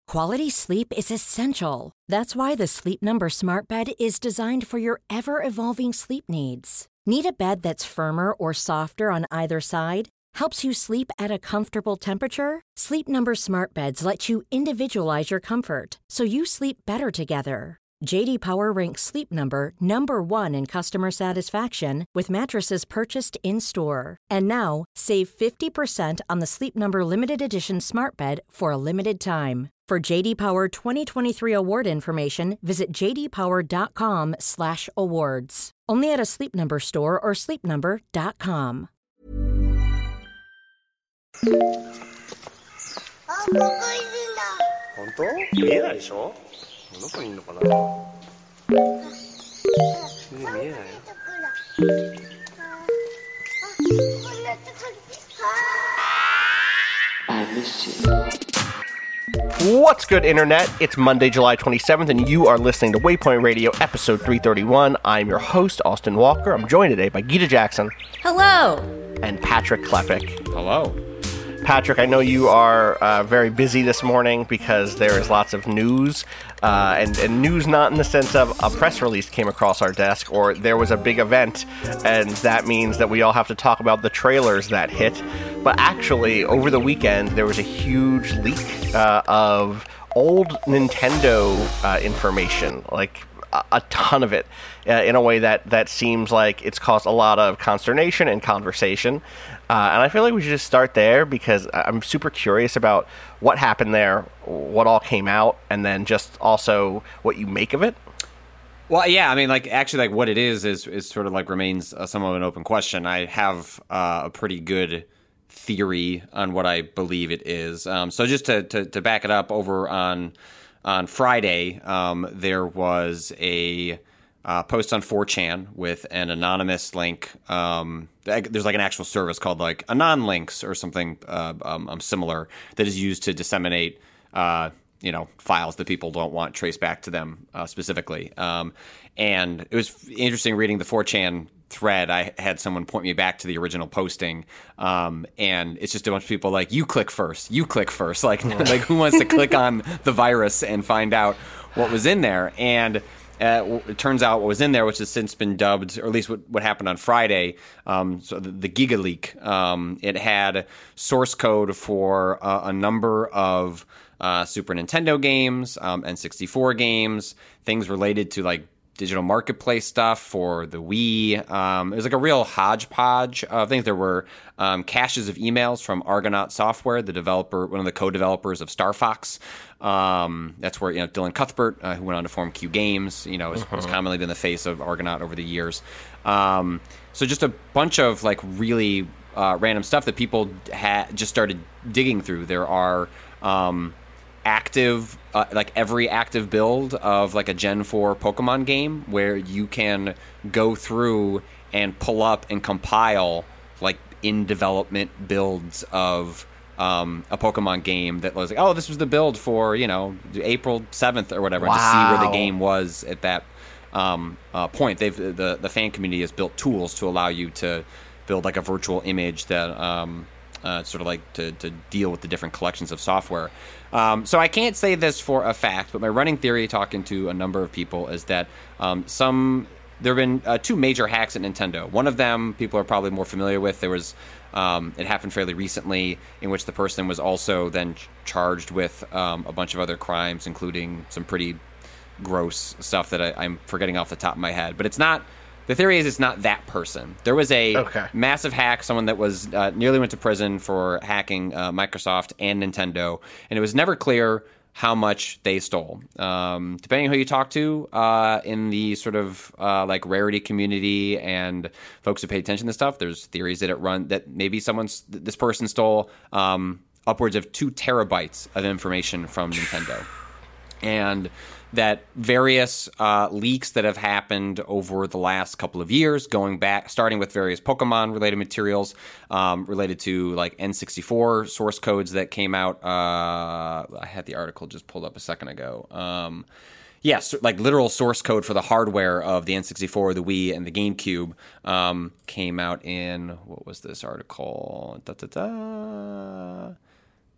Quality sleep is essential. That's why the Sleep Number Smart Bed is designed for your ever-evolving sleep needs. Need a bed that's firmer or softer on either side? Helps you sleep at a comfortable temperature? Sleep Number Smart Beds let you individualize your comfort, so you sleep better together. J.D. Power ranks Sleep Number number 1 in customer satisfaction with mattresses purchased in-store. And now, save 50% on the Sleep Number Limited Edition Smart Bed for a limited time. For J.D. Power 2023 award information, visit jdpower.com/awards. Only at a Sleep Number store or sleepnumber.com. あ、ここいるんだ。 本当？見えないでしょ？どこにいるのかな？見えないよ。 I miss you. What's good, Internet? It's Monday, July 27th, and you are listening to Waypoint Radio, episode 331. I'm your host, Austin Walker. I'm joined today by Gita Jackson. Hello! And Patrick Klepek. Hello. Patrick, I know you are very busy this morning because there is lots of news, and news not in the sense of a press release came across our desk or there was a big event, and that means that we all have to talk about the trailers that hit. But actually, over the weekend, there was a huge leak of old Nintendo information, like a ton of it, in a way that seems like it's caused a lot of consternation and conversation. And I feel like we should just start there because I'm super curious about what happened there, what all came out, and then just also what you make of it. Well, yeah, I mean, actually, what it is sort of remains somewhat of an open question. I have a pretty good theory on what I believe it is. So just to back it up, over on Friday, there was a post on 4chan with an anonymous link. There's an actual service called Anon Links or something similar that is used to disseminate files that people don't want traced back to them specifically. And it was interesting reading the 4chan thread. I had someone point me back to the original posting, and it's just a bunch of people you click first, like who wants to click on the virus and find out what was in there. And it turns out what was in there, which has since been dubbed, or at least what happened on Friday, so the Giga Leak. It had source code for a number of Super Nintendo games, N64 games, things related to digital marketplace stuff for the Wii. It was a real hodgepodge of things. There were caches of emails from Argonaut Software, the developer, one of the co-developers of Star Fox. That's where Dylan Cuthbert, who went on to form Q Games, has commonly been the face of Argonaut over the years. So just a bunch of really random stuff that people just started digging through. There are active, every active build of a Gen 4 Pokemon game where you can go through and pull up and compile in development builds of a Pokemon game that was this was the build for April 7th or whatever. Wow. And to see where the game was at that point. The fan community has built tools to allow you to build a virtual image that sort of to deal with the different collections of software. So I can't say this for a fact, but my running theory, talking to a number of people, is that there have been two major hacks at Nintendo. One of them people are probably more familiar with. There was it happened fairly recently, in which the person was also then charged with a bunch of other crimes, including some pretty gross stuff that I'm forgetting off the top of my head. But it's not. The theory is it's not that person. There was a massive hack, someone that was nearly went to prison for hacking Microsoft and Nintendo, and it was never clear how much they stole. Depending on who you talk to in the sort of rarity community and folks who pay attention to stuff, there's theories that maybe this person stole upwards of 2 terabytes of information from Nintendo. And that various leaks that have happened over the last couple of years, going back, starting with various Pokemon-related materials related to N64 source codes that came out. I had the article just pulled up a second ago. Yes, literal source code for the hardware of the N64, the Wii, and the GameCube came out in, what was this article?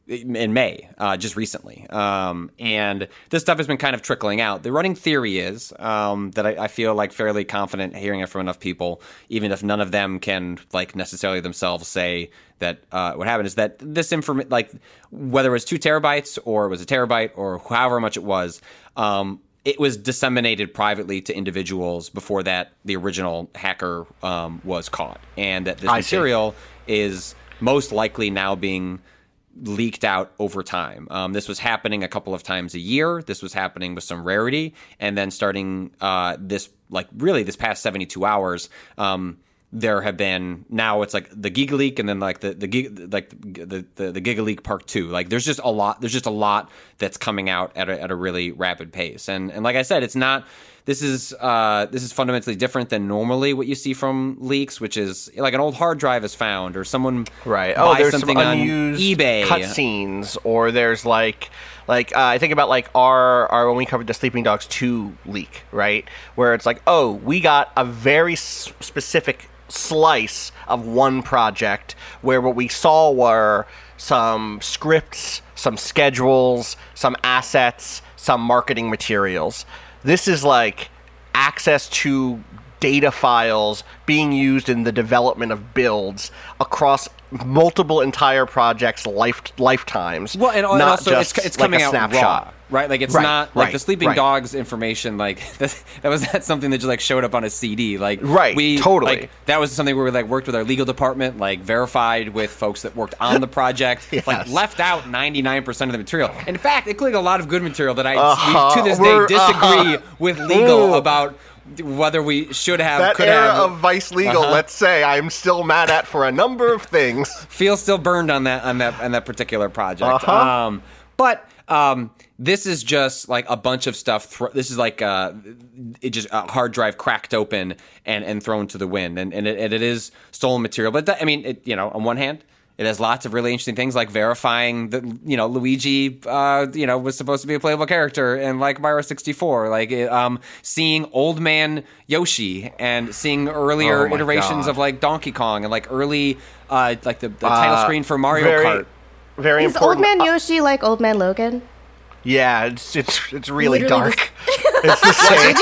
in May, just recently. And this stuff has been kind of trickling out. The running theory is that I feel like fairly confident hearing it from enough people, even if none of them can like necessarily themselves say that what happened is that this information, like whether it was 2 terabytes or it was a terabyte or however much it was disseminated privately to individuals before that the original hacker was caught, and that this material is most likely now being leaked out over time. This was happening a couple of times a year. This was happening with some rarity, and then starting this past 72 hours, there have been, now it's like the Giga Leak, and then like the Giga Leak Part 2. Like there's just a lot that's coming out at a really rapid pace, and like I said, it's not. This is fundamentally different than normally what you see from leaks, which is like an old hard drive is found, or someone buys there's something some on unused eBay, cutscenes, or there's like I think about like our when we covered the Sleeping Dogs 2 leak, right, where it's like, oh, we got a very specific slice of one project where what we saw were some scripts, some schedules, some assets, some marketing materials. This is like access to data files being used in the development of builds across multiple entire projects' lifetimes. Well, and not also just it's coming out raw, right? Like it's not like the Sleeping Dogs information. Like that was not something that just like showed up on a CD. Like totally. Like, that was something where we like worked with our legal department, like verified with folks that worked on the project, yes. like left out 99% of the material. In fact, including a lot of good material that I to this day disagree with legal about. Whether we should have, that could era have, of Vice Legal, let's say, I'm still mad at for a number of things. Feel still burned on that particular project. But this is just like a bunch of stuff. This is like just a hard drive cracked open and thrown to the wind, and it is stolen material. But on one hand, it has lots of really interesting things like verifying that, Luigi, was supposed to be a playable character in like Mario 64. Like seeing Old Man Yoshi and seeing earlier iterations of like Donkey Kong and like early like the title screen for Mario Kart. Very Is important. Old Man Yoshi like Old Man Logan? Yeah, it's really Literally dark. It's the same.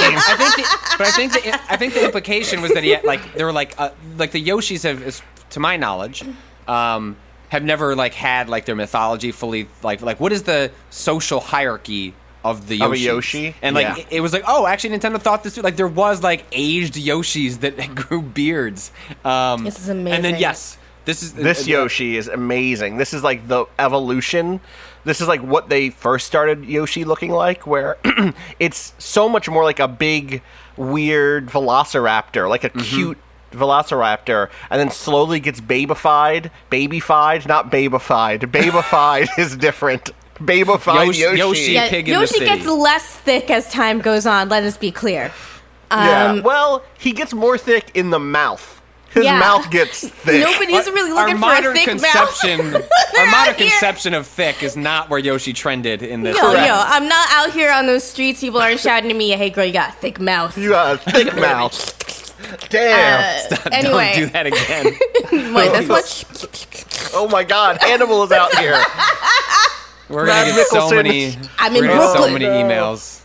I think the implication was that there were like the Yoshis have, to my knowledge, have never like had like their mythology fully like what is the social hierarchy of the Yoshis? Of a Yoshi? And like it was like, oh, actually Nintendo thought this, like there was like aged Yoshis that grew beards. This is amazing. And then this Yoshi is amazing. This is like the evolution. This is like what they first started Yoshi looking like, where it's so much more like a big, weird velociraptor, like a cute velociraptor, and then slowly gets babyfied, not babyfied. Babyfied is different. Babyfied Yoshi. Pig in the Yoshi city. gets less thick as time goes on, let us be clear. Well, he gets more thick in the mouth. His mouth gets thick. Nobody's really looking for a thick mouth. Our modern conception of thick is not where Yoshi trended in this. Yo, I'm not out here on those streets. People aren't shouting to me, hey girl, you got a thick mouth. You got a thick mouth. Damn. Anyway. Don't do that again. Wait, that's what... Oh my god, Hannibal is out here. We're going to get so many emails.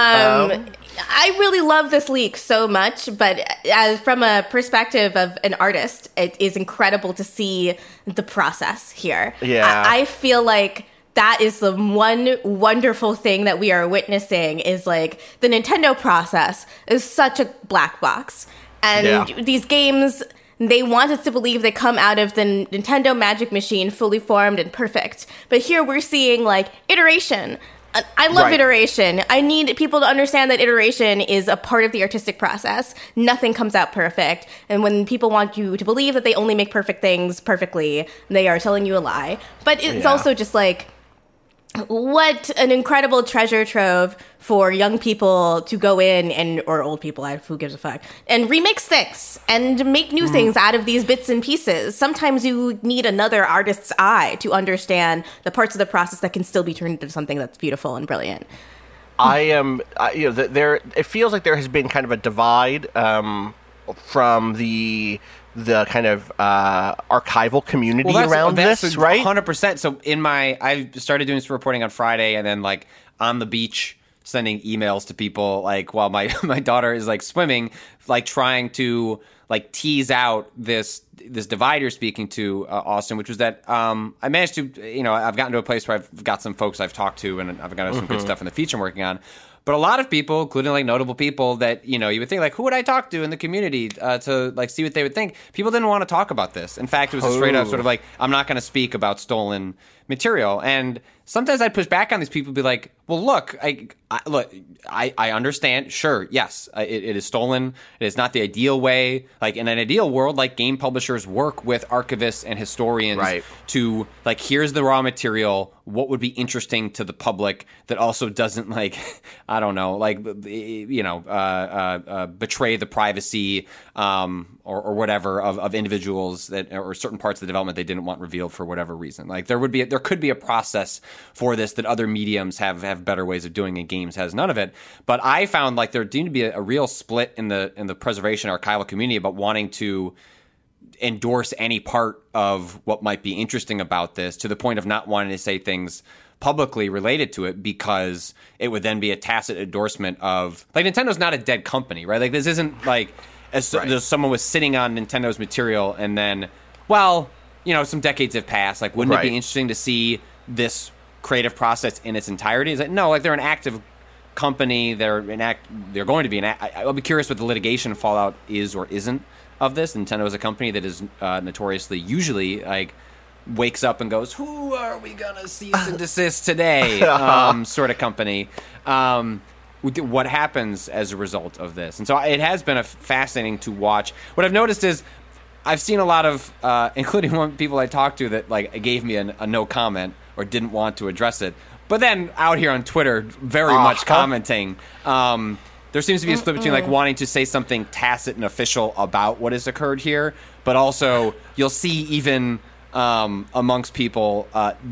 I really love this leak so much, but from a perspective of an artist, it is incredible to see the process here. Yeah. I feel like that is the one wonderful thing that we are witnessing is like the Nintendo process is such a black box. And these games, they want us to believe they come out of the Nintendo Magic Machine fully formed and perfect. But here we're seeing like iteration. I love iteration. I need people to understand that iteration is a part of the artistic process. Nothing comes out perfect. And when people want you to believe that they only make perfect things perfectly, they are telling you a lie. But it's also just like, what an incredible treasure trove for young people to go in or old people, who gives a fuck, and remix things and make new things out of these bits and pieces. Sometimes you need another artist's eye to understand the parts of the process that can still be turned into something that's beautiful and brilliant. It feels like there has been kind of a divide from the the kind of archival community around this, right? 100%. So I started doing some reporting on Friday, and then like on the beach sending emails to people like while my daughter is like swimming, like trying to like tease out this divide you're speaking to, Austin, which was that I managed to, I've gotten to a place where I've got some folks I've talked to, and I've got some good stuff in the feature I'm working on. But a lot of people, including like notable people that, you would think like, who would I talk to in the community to like see what they would think? People didn't want to talk about this. In fact, it was a straight up sort of like, I'm not going to speak about stolen material. And sometimes I'd push back on these people and be like, well, look, I understand. Sure. Yes, it is stolen. It is not the ideal way. Like in an ideal world, like game publishers work with archivists and historians to like, here's the raw material. What would be interesting to the public that also doesn't like, I don't know, like, betray the privacy or whatever of individuals that or certain parts of the development they didn't want revealed for whatever reason. Like there could be a process for this that other mediums have better ways of doing, and games has none of it. But I found like there seemed to be a real split in the preservation archival community about wanting to endorse any part of what might be interesting about this, to the point of not wanting to say things publicly related to it because it would then be a tacit endorsement of like Nintendo's not a dead company, right? Like this isn't like someone was sitting on Nintendo's material and then, some decades have passed. Like, wouldn't it be interesting to see this creative process in its entirety? Is like, no, like they're an active company. They're going to be I'll be curious what the litigation fallout is or isn't of this. Nintendo is a company that is notoriously usually like wakes up and goes, who are we gonna cease and desist today? Sort of company. What happens as a result of this? And so it has been fascinating to watch. What I've noticed is I've seen a lot of, including one people I talked to that like gave me a no comment or didn't want to address it. But then out here on Twitter, very much commenting. There seems to be a split between like wanting to say something tacit and official about what has occurred here, but also you'll see even amongst people,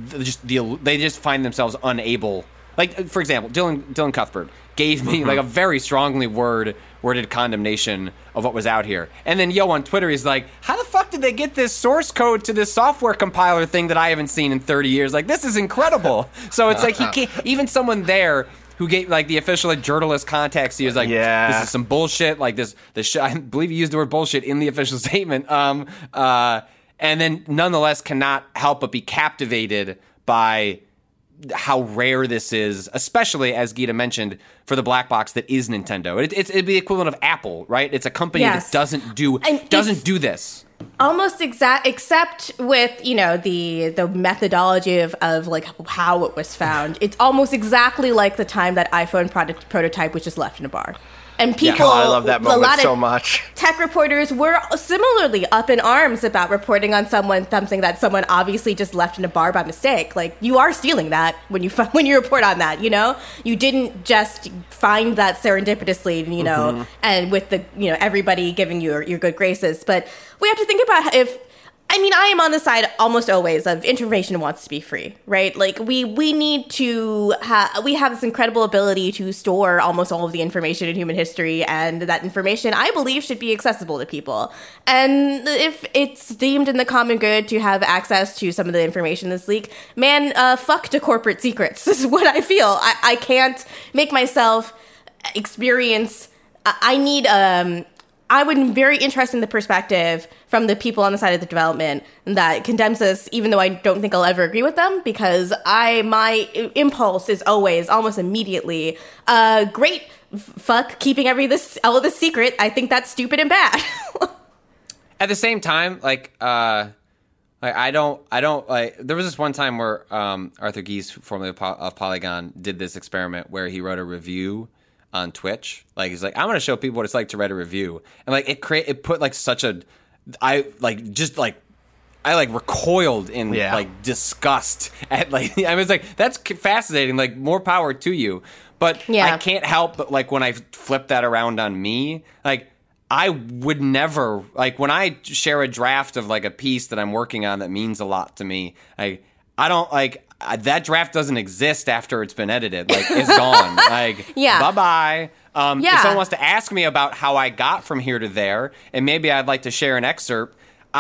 they just find themselves unable. Like, for example, Dylan Cuthbert gave me like a very strongly worded condemnation of what was out here. And then on Twitter, he's like, how the fuck did they get this source code to this software compiler thing that I haven't seen in 30 years? Like, this is incredible. So it's like he can't, even someone there who gave like the official like journalist context, he was like, this is some bullshit. Like this I believe he used the word bullshit in the official statement. And then nonetheless cannot help but be captivated by how rare this is, especially as Gita mentioned, for the black box that is Nintendo. It'd be the equivalent of Apple, right? It's a company that doesn't do this. Almost exact, except with the methodology of like how it was found. It's almost exactly like the time that iPhone prototype was just left in a bar. And people, I love that moment so much. Tech reporters were similarly up in arms about reporting on something that someone obviously just left in a bar by mistake. Like, you are stealing that when you report on that. You didn't just find that serendipitously, and with the everybody giving you your good graces. But we have to think about I am on the side almost always of information wants to be free, right? Like we need to we have this incredible ability to store almost all of the information in human history, and that information I believe should be accessible to people. And if it's deemed in the common good to have access to some of the information this leak, fuck to corporate secrets. This is what I feel. I can't make myself experience. I would be very interested in the perspective from the people on the side of the development that condemns this, even though I don't think I'll ever agree with them, because my impulse is always, almost immediately, great, fuck keeping all of this secret. I think that's stupid and bad. At the same time, I don't like. There was this one time where Arthur Gies, formerly of Polygon, did this experiment where he wrote a review on Twitch. Like, he's like, I'm going to show people what it's like to write a review. And like it put like such a, I recoiled in like disgust at like, I was like, that's fascinating. Like, more power to you. But I can't help but like when I flip that around on me, like I would never, like when I share a draft of like a piece that I'm working on that means a lot to me, I don't like that draft doesn't exist after it's been edited. Like, it's gone. Like, bye-bye. If someone wants to ask me about how I got from here to there, and maybe I'd like to share an excerpt,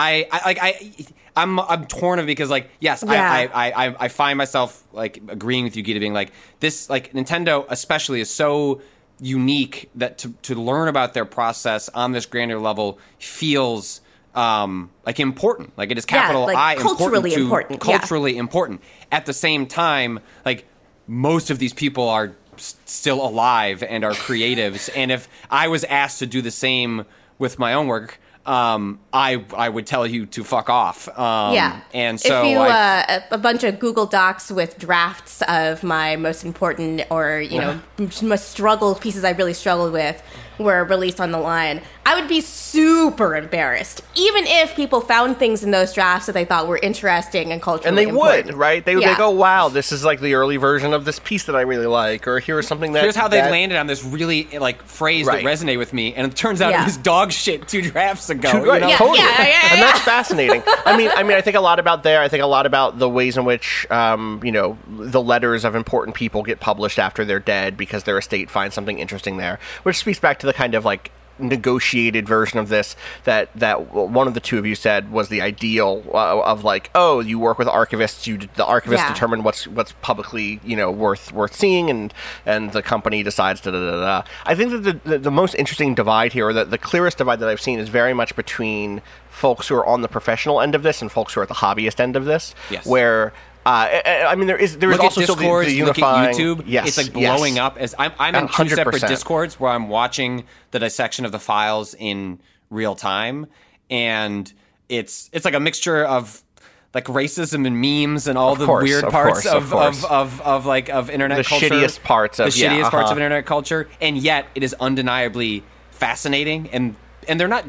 I'm torn of it because, like, yes, I find myself, like, agreeing with you, Gita, being like, this, like, Nintendo especially is so unique that to learn about their process on this grander level feels like important. Like, it is capital I culturally important. Culturally important. At the same time, like, most of these people are still alive and are creatives. And if I was asked to do the same with my own work, I would tell you to fuck off. And so if you a bunch of Google Docs with drafts of my most important or most pieces I really struggled with were released on the line, I would be super embarrassed, even if people found things in those drafts that they thought were interesting and culturally and they important. would, right? They would be like, oh, wow, this is like the early version of this piece that I really like, or here's something that... Here's how they landed on this really, like, phrase that resonated with me, and it turns out it was dog shit 2 drafts ago. Totally. And that's fascinating. I mean, I think a lot about the ways in which, the letters of important people get published after they're dead because their estate finds something interesting there, which speaks back to the kind of, like, negotiated version of this that one of the two of you said was the ideal of, like, oh, you work with archivists, the archivists determine what's publicly worth seeing, and the company decides da. I think that the most interesting divide here, or the clearest divide that I've seen, is very much between folks who are on the professional end of this and folks who are at the hobbyist end of this, where I mean, there is also still the unifying... Look at YouTube. Yes, it's like blowing up. As I'm in 2 separate Discords where I'm watching the dissection of the files in real time, and it's like a mixture of, like, racism and memes and all weird parts of internet culture. The shittiest parts of internet culture, and yet it is undeniably fascinating, and they're not...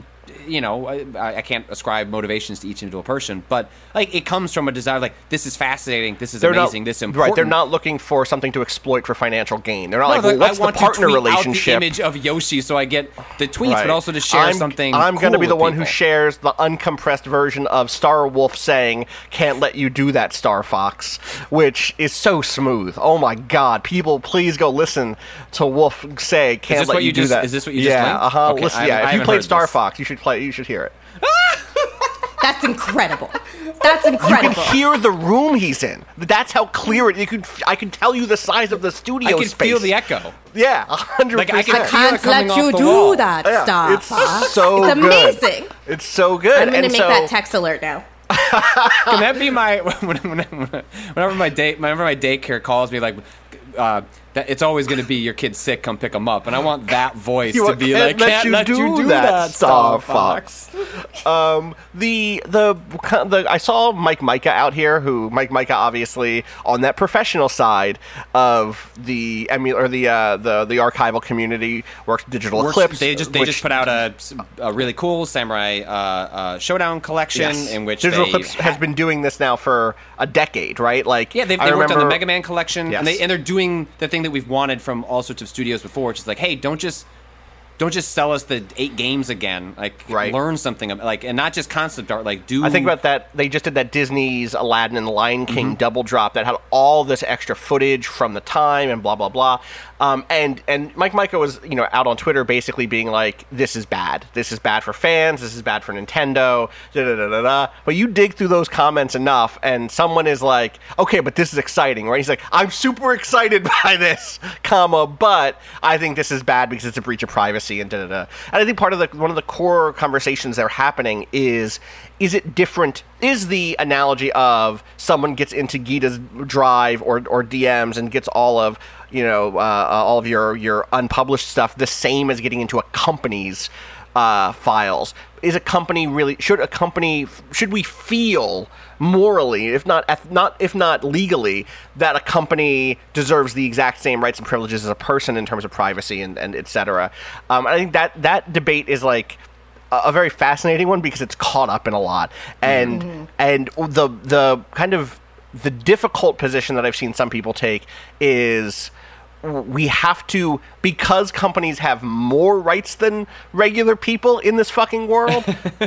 I can't ascribe motivations to each individual person, but, like, it comes from a desire, like, this is fascinating, this is amazing, this is important. Right, they're not looking for something to exploit for financial gain. They're not what's the partner relationship? I want to tweet out the image of Yoshi so I get the tweets, but also to share something I'm cool going to be the one people. who shares the uncompressed version of Star Wolf saying, "Can't let you do that, Star Fox," which is so smooth. Oh my god, people, please go listen to Wolf say, "Can't let you do that." Is this what you just linked? Okay, listen, if you played Star Fox, you should hear it. That's incredible. That's incredible. You can hear the room he's in. That's how clear it. I could tell you the size of the studio space. I can feel the echo. Yeah, 100%. Like, I can't let you do that stuff. It's so good. It's amazing. It's so good. I'm going to make that text alert now. Can that be my whenever my daycare calls me, like, that it's always going to be your kid's sick, come pick them up, and I want that voice to be like, can't let you do that, Star Fox. I saw Mike Micah out here, Mike Micah obviously on that professional side of the archival community works Digital Eclipse. They just put out a really cool Samurai Showdown collection in which Digital Eclipse has been doing this now for a decade, right? Like, they worked on the Mega Man collection, and they're doing the thing that we've wanted from all sorts of studios before, which is like, hey, don't just sell us the 8 games again. Like, learn something, like, and not just concept art. Like, I think about that. They just did that Disney's Aladdin and the Lion King double drop that had all this extra footage from the time and blah blah blah. And Mike Micah was out on Twitter basically being like, this is bad. This is bad for fans. This is bad for Nintendo. Da da da da da. But you dig through those comments enough, and someone is like, okay, but this is exciting, right? He's like, I'm super excited by this, but I think this is bad because it's a breach of privacy and da da da. And I think part of one of the core conversations that are happening is it different? Is the analogy of someone gets into Gita's drive or DMs and gets all of all of your unpublished stuff the same as getting into a company's files? Is a company really should we feel morally, if not legally, that a company deserves the exact same rights and privileges as a person in terms of privacy and et cetera? I think that debate is like a very fascinating one because it's caught up in a lot, and the kind of the difficult position that I've seen some people take is we have to, because companies have more rights than regular people in this fucking world,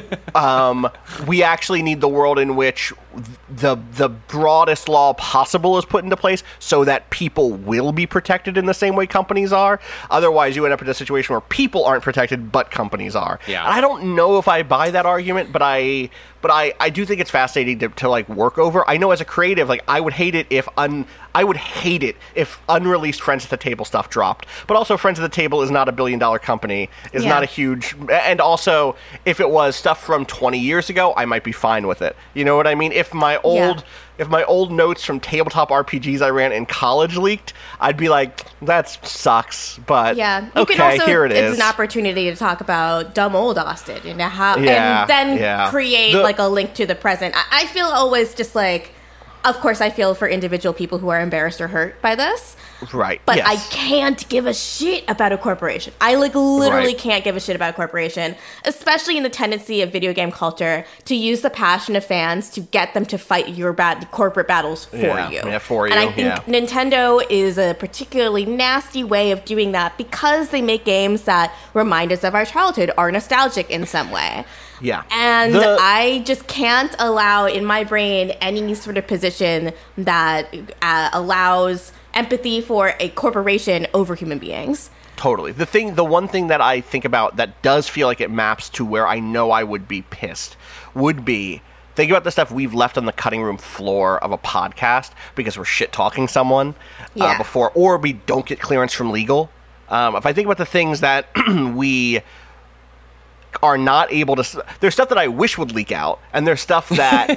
we actually need the world in which the broadest law possible is put into place so that people will be protected in the same way companies are. Otherwise, you end up in a situation where people aren't protected, but companies are. Yeah. And I don't know if I buy that argument, but I do think it's fascinating to like work over. I know as a creative, like I would hate it if unreleased Friends at the Table stuff dropped. But also, Friends at the Table is not $1 billion company. Is not a huge. And also, if it was stuff from 20 years ago, I might be fine with it. You know what I mean? If my old notes from tabletop RPGs I ran in college leaked, I'd be like, that sucks. But here it is. It's an opportunity to talk about dumb old Austin and how, and then create like a link to the present. I feel always just like, of course, I feel for individual people who are embarrassed or hurt by this. Right. But I can't give a shit about a corporation. I like literally can't give a shit about a corporation, especially in the tendency of video game culture to use the passion of fans to get them to fight your corporate battles for you. Yeah, for you. And I think Nintendo is a particularly nasty way of doing that because they make games that remind us of our childhood, are nostalgic in some way. Yeah. And I just can't allow in my brain any sort of position that allows empathy for a corporation over human beings. Totally. The one thing that I think about that does feel like it maps to where I know I would be pissed would be, think about the stuff we've left on the cutting room floor of a podcast because we're shit-talking someone before, or we don't get clearance from legal. If I think about the things that we are not able to, there's stuff that I wish would leak out, and there's stuff that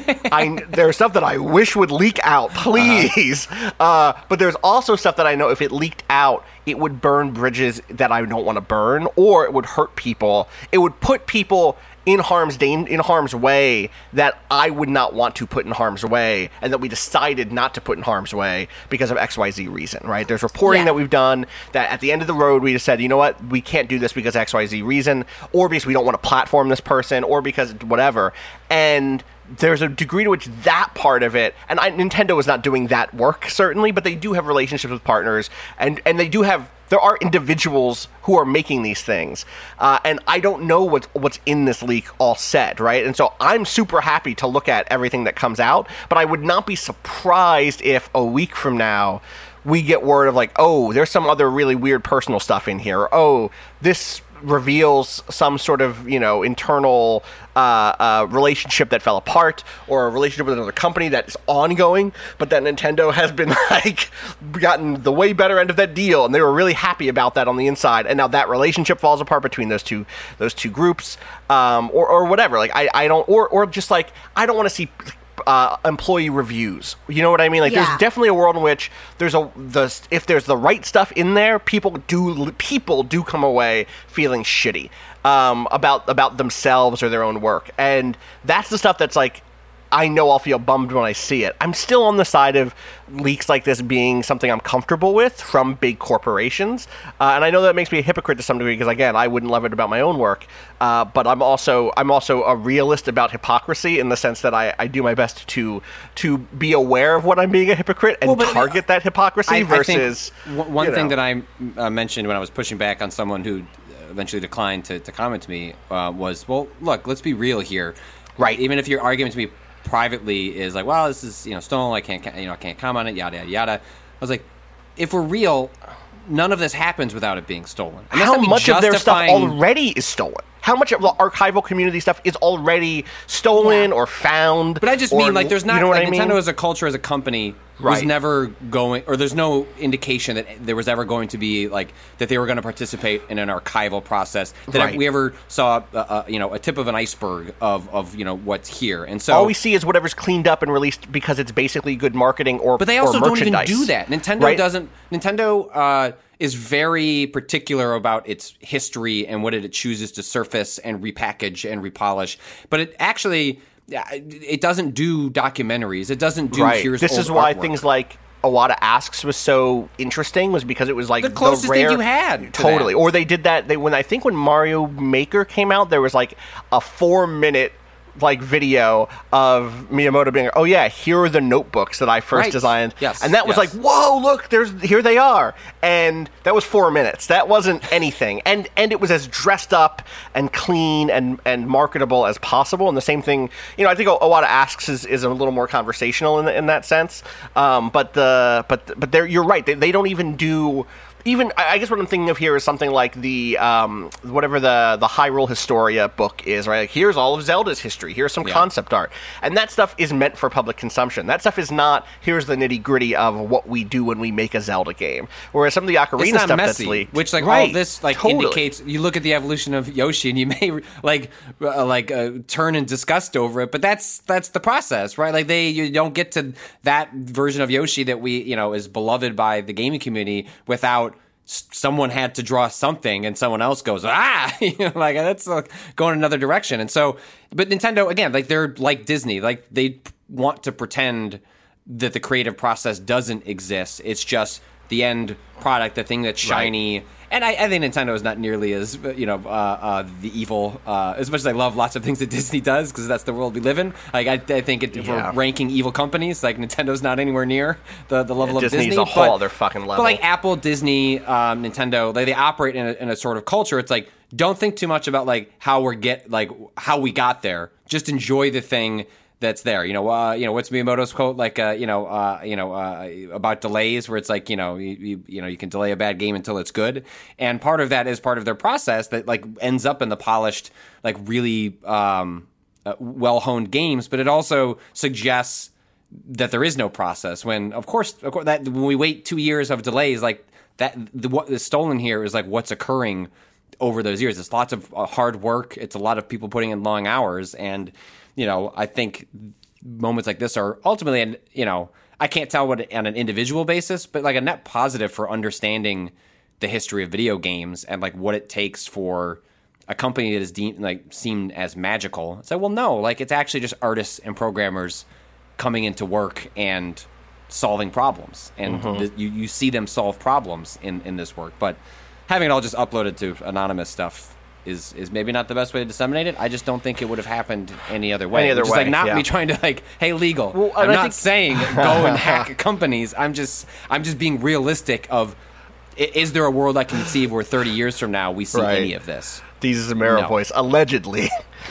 I wish would leak out, please. But there's also stuff that I know if it leaked out, it would burn bridges that I don't want to burn, or it would hurt people. It would put people in harm's way that I would not want to put in harm's way, and that we decided not to put in harm's way because of XYZ reason, right? There's reporting that we've done that at the end of the road we just said, you know what, we can't do this because XYZ reason, or because we don't want to platform this person, or because whatever. And there's a degree to which that part of it, and Nintendo is not doing that work, certainly, but they do have relationships with partners, and they do have, there are individuals who are making these things, and I don't know what's in this leak all said, right? And so I'm super happy to look at everything that comes out, but I would not be surprised if a week from now we get word of like, oh, there's some other really weird personal stuff in here, or, oh, this reveals some sort of, internal relationship that fell apart, or a relationship with another company that is ongoing, but that Nintendo has been like gotten the way better end of that deal, and they were really happy about that on the inside, and now that relationship falls apart between those two groups, or whatever. Like I don't, or just like I don't want to see employee reviews. You know what I mean? Like there's definitely a world in which if there's the right stuff in there, people do come away feeling shitty about themselves or their own work. And that's the stuff that's like, I know I'll feel bummed when I see it. I'm still on the side of leaks like this being something I'm comfortable with from big corporations. And I know that makes me a hypocrite to some degree because, again, I wouldn't love it about my own work. But I'm also a realist about hypocrisy in the sense that I do my best to be aware of when I'm being a hypocrite and target that hypocrisy versus... I think one thing that I mentioned when I was pushing back on someone who eventually declined to comment to me was, well, look, let's be real here. Right. Even if your argument to me privately is like, well, this is stolen, I can't comment on it, yada yada yada. I was like, if we're real, none of this happens without it being stolen. How much of their stuff already is stolen? How much of the archival community stuff is already stolen or found? But I just mean, like, there's not, Nintendo mean? As a culture, as a company, was never going, or there's no indication that there was ever going to be, like, that they were going to participate in an archival process, that we ever saw, a tip of an iceberg of what's here. And so all we see is whatever's cleaned up and released because it's basically good marketing or But they also don't even merchandise. do that. Nintendo doesn't, is very particular about its history and what it chooses to surface and repackage and repolish. But it actually, it doesn't do documentaries. It doesn't do here's This is why things like Iwata Asks was so interesting, was because it was like the closest thing you had. Totally. Or they did that. When Mario Maker came out, there was like a 4-minute like video of Miyamoto being, oh yeah, here are the notebooks that I first designed. Yes. And that was like, whoa, look, here they are. And that was 4 minutes. That wasn't anything. And it was as dressed up and clean and marketable as possible. And the same thing, I think Iwata Asks is a little more conversational in that sense. But you're right. They don't even do. Even, I guess what I'm thinking of here is something like the whatever the Hyrule Historia book is, right? Like, here's all of Zelda's history. Here's some concept art. And that stuff is meant for public consumption. That stuff is not, here's the nitty-gritty of what we do when we make a Zelda game. Whereas some of the Ocarina stuff messy, which all of this indicates, you look at the evolution of Yoshi and you may turn in disgust over it, but that's the process, right? Like you don't get to that version of Yoshi that we, is beloved by the gaming community without someone had to draw something and someone else goes, that's going another direction. And so, but Nintendo, again, they're like Disney, they want to pretend that the creative process doesn't exist. It's just the end product, the thing that's shiny. Right. And I think Nintendo is not nearly as, the evil, as much as I love lots of things that Disney does, because that's the world we live in. Like, I think if we're ranking evil companies, like, Nintendo's not anywhere near the level of Disney. Disney's a whole other fucking level. But, like, Apple, Disney, Nintendo, they operate in a sort of culture. It's like, don't think too much about, like, how we got there. Just enjoy the thing that's there. What's Miyamoto's quote? Like, about delays, where it's like, you can delay a bad game until it's good. And part of that is part of their process that like ends up in the polished, like really well-honed games. But it also suggests that there is no process when, of course, that when we wait 2 years of delays, like that, what is stolen here is like what's occurring over those years. It's lots of hard work. It's a lot of people putting in long hours. And, I think moments like this are ultimately, and I can't tell what on an individual basis, but like a net positive for understanding the history of video games and like what it takes for a company that is seen as magical. It's like, well, no, like it's actually just artists and programmers coming into work and solving problems, and you see them solve problems in this work. But having it all just uploaded to anonymous stuff is maybe not the best way to disseminate it. I just don't think it would have happened any other way. It's like not me trying to like, hey, legal. Well, I'm not saying go and hack companies. I'm just being realistic of, is there a world I can conceive where 30 years from now we see any of this? These Zamero voice, allegedly.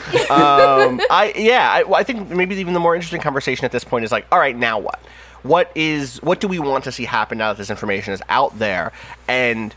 I think maybe even the more interesting conversation at this point is like, all right, now what? What do we want to see happen now that this information is out there? And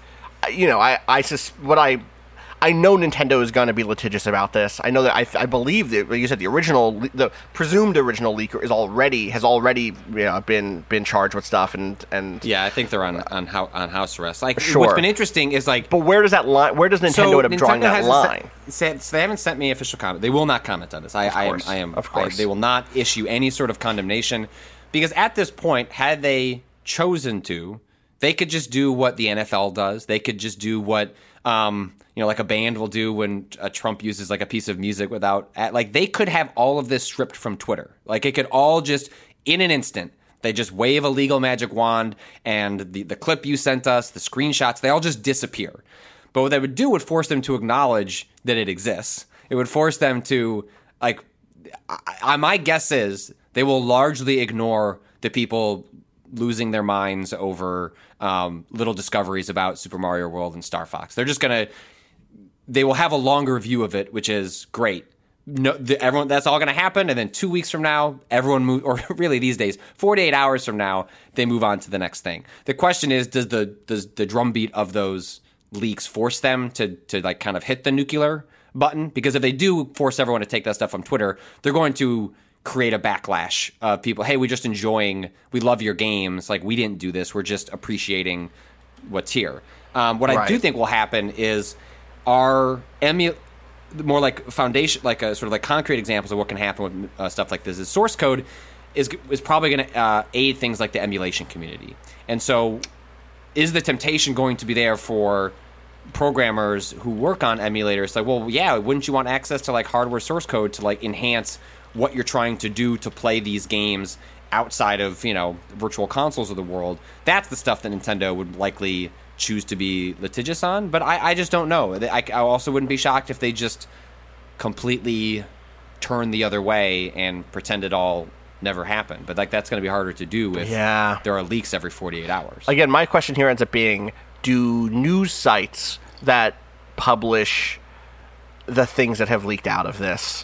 I know Nintendo is going to be litigious about this. I know that I believe that, like you said, the presumed original leaker has already been charged with stuff and yeah, I think they're on house arrest. Like, sure. What's been interesting is like, but where does Nintendo end up drawing that line? So they haven't sent me official comment. They will not comment on this. Of course. They will not issue any sort of condemnation, because at this point, had they chosen to, they could just do what the NFL does. They could just do what like a band will do when Trump uses like a piece of music without, like they could have all of this stripped from Twitter. Like it could all just, in an instant, they just wave a legal magic wand and the clip you sent us, the screenshots, they all just disappear. But what they would do would force them to acknowledge that it exists. It would force them to, like, my guess is they will largely ignore the people losing their minds over little discoveries about Super Mario World and Star Fox. They're just going to, they will have a longer view of it, which is great. No, everyone, that's all going to happen, and then 2 weeks from now, everyone move, or really these days, 48 hours from now, they move on to the next thing. The question is, does the drumbeat of those leaks force them to like kind of hit the nuclear button? Because if they do force everyone to take that stuff from Twitter, they're going to create a backlash of people. Hey, we're just enjoying, we love your games. Like, we didn't do this. We're just appreciating what's here. What I do think will happen is more like foundation, like a sort of like concrete examples of what can happen with stuff like this is source code is probably going to aid things like the emulation community. And so is the temptation going to be there for programmers who work on emulators? Like, well, yeah, wouldn't you want access to like hardware source code to like enhance what you're trying to do to play these games outside of, virtual consoles of the world? That's the stuff that Nintendo would likely choose to be litigious on, but I just don't know. I also wouldn't be shocked if they just completely turn the other way and pretend it all never happened. But like that's going to be harder to do if there are leaks every 48 hours. Again, my question here ends up being, do news sites that publish the things that have leaked out of this,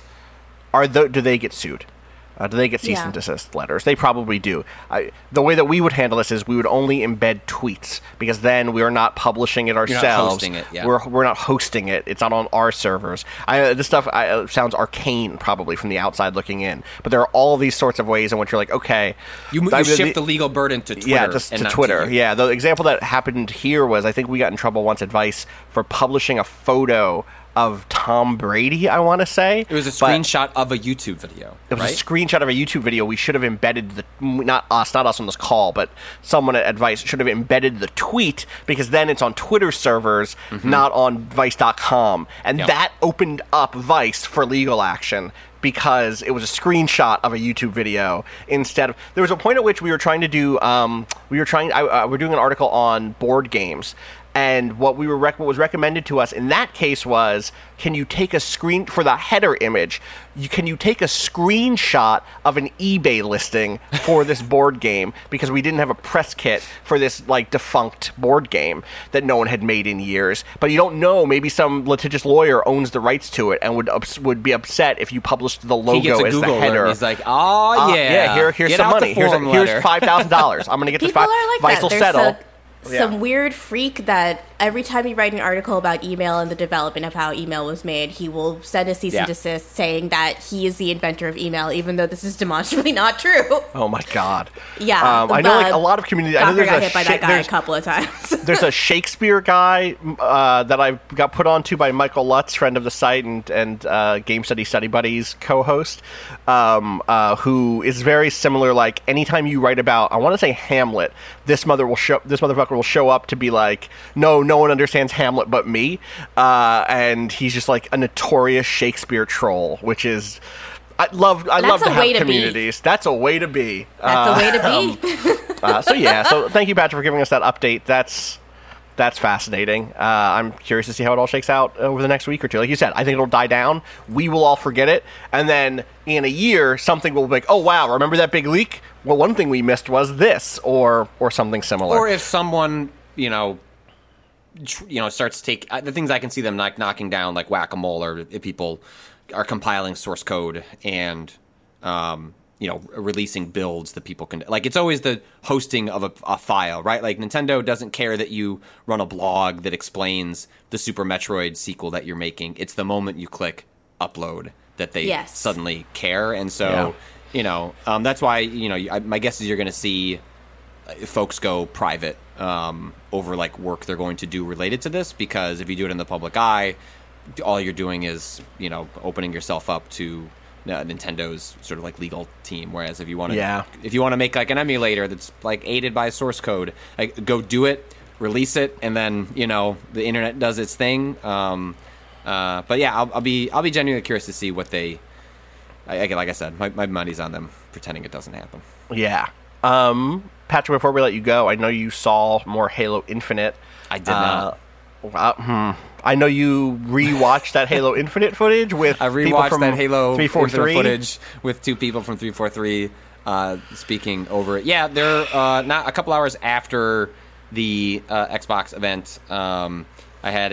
do they get sued? Do they get cease and desist letters? They probably do. The way that we would handle this is we would only embed tweets, because then we are not publishing it ourselves. You're not hosting it, yeah. We're not hosting it. It's not on our servers. This stuff sounds arcane probably from the outside looking in, but there are all these sorts of ways in which you're like, okay. You shift the legal burden to Twitter. Yeah, just and to not Twitter. To you. Yeah, the example that happened here was I think we got in trouble once at Vice for publishing a photo of Tom Brady, I want to say. It was a screenshot of a YouTube video. It was a screenshot of a YouTube video. We should have embedded not us on this call, but someone at Vice should have embedded the tweet, because then it's on Twitter servers, not on Vice.com. And that opened up Vice for legal action, because it was a screenshot of a YouTube video instead of... There was a point at which we were trying to do... we're doing an article on board games. And what was recommended to us in that case was, can you take a screen for the header image? Can you take a screenshot of an eBay listing for this board game? Because we didn't have a press kit for this like defunct board game that no one had made in years. But you don't know, maybe some litigious lawyer owns the rights to it and would be upset if you published the logo as the header. He's like, oh yeah, here's get some out money. The form Here's letter. $5,000. I'm gonna get this. People are like Vice will that. settle. Some weird freak that every time you write an article about email and the development of how email was made, he will send a cease and desist saying that he is the inventor of email, even though this is demonstrably not true. Oh my god! Yeah, I know like a lot of communities. I know there's got hit by that guy a couple of times. There's a Shakespeare guy that I got put onto by Michael Lutz, friend of the site and Game Study Buddies co-host, who is very similar. Like anytime you write about, I want to say Hamlet, this motherfucker will show up to be like, no one understands Hamlet but me, and he's just like a notorious Shakespeare troll, which is I love to have communities. That's a way to be. That's a way to be. So thank you, Patrick, for giving us that update. That's fascinating. I'm curious to see how it all shakes out over the next week or two. Like you said, I think it'll die down. We will all forget it, and then in a year, something will be like, "Oh wow, remember that big leak? Well, one thing we missed was this," or something similar. Or if someone starts to take the things I can see them like knocking down like whack-a-mole, or if people are compiling source code and releasing builds that people can, like, it's always the hosting of a file, right? Like Nintendo doesn't care that you run a blog that explains the Super Metroid sequel that you're making. It's the moment you click upload that they suddenly care. And so that's why my guess is you're going to see folks go private over like work they're going to do related to this, because if you do it in the public eye, all you're doing is opening yourself up to Nintendo's sort of like legal team. Whereas if you want to make like an emulator that's like aided by source code, like go do it, release it, and then the internet does its thing. But yeah, I'll be genuinely curious to see what they. Like I said, my money's on them pretending it doesn't happen. Yeah. Patrick, before we let you go, I know you saw more Halo Infinite. I did not. I know you rewatched that Halo Infinite footage with I rewatched that Halo 343 footage with two people from 343 speaking over it. Yeah, they're not a couple hours after the Xbox event. I had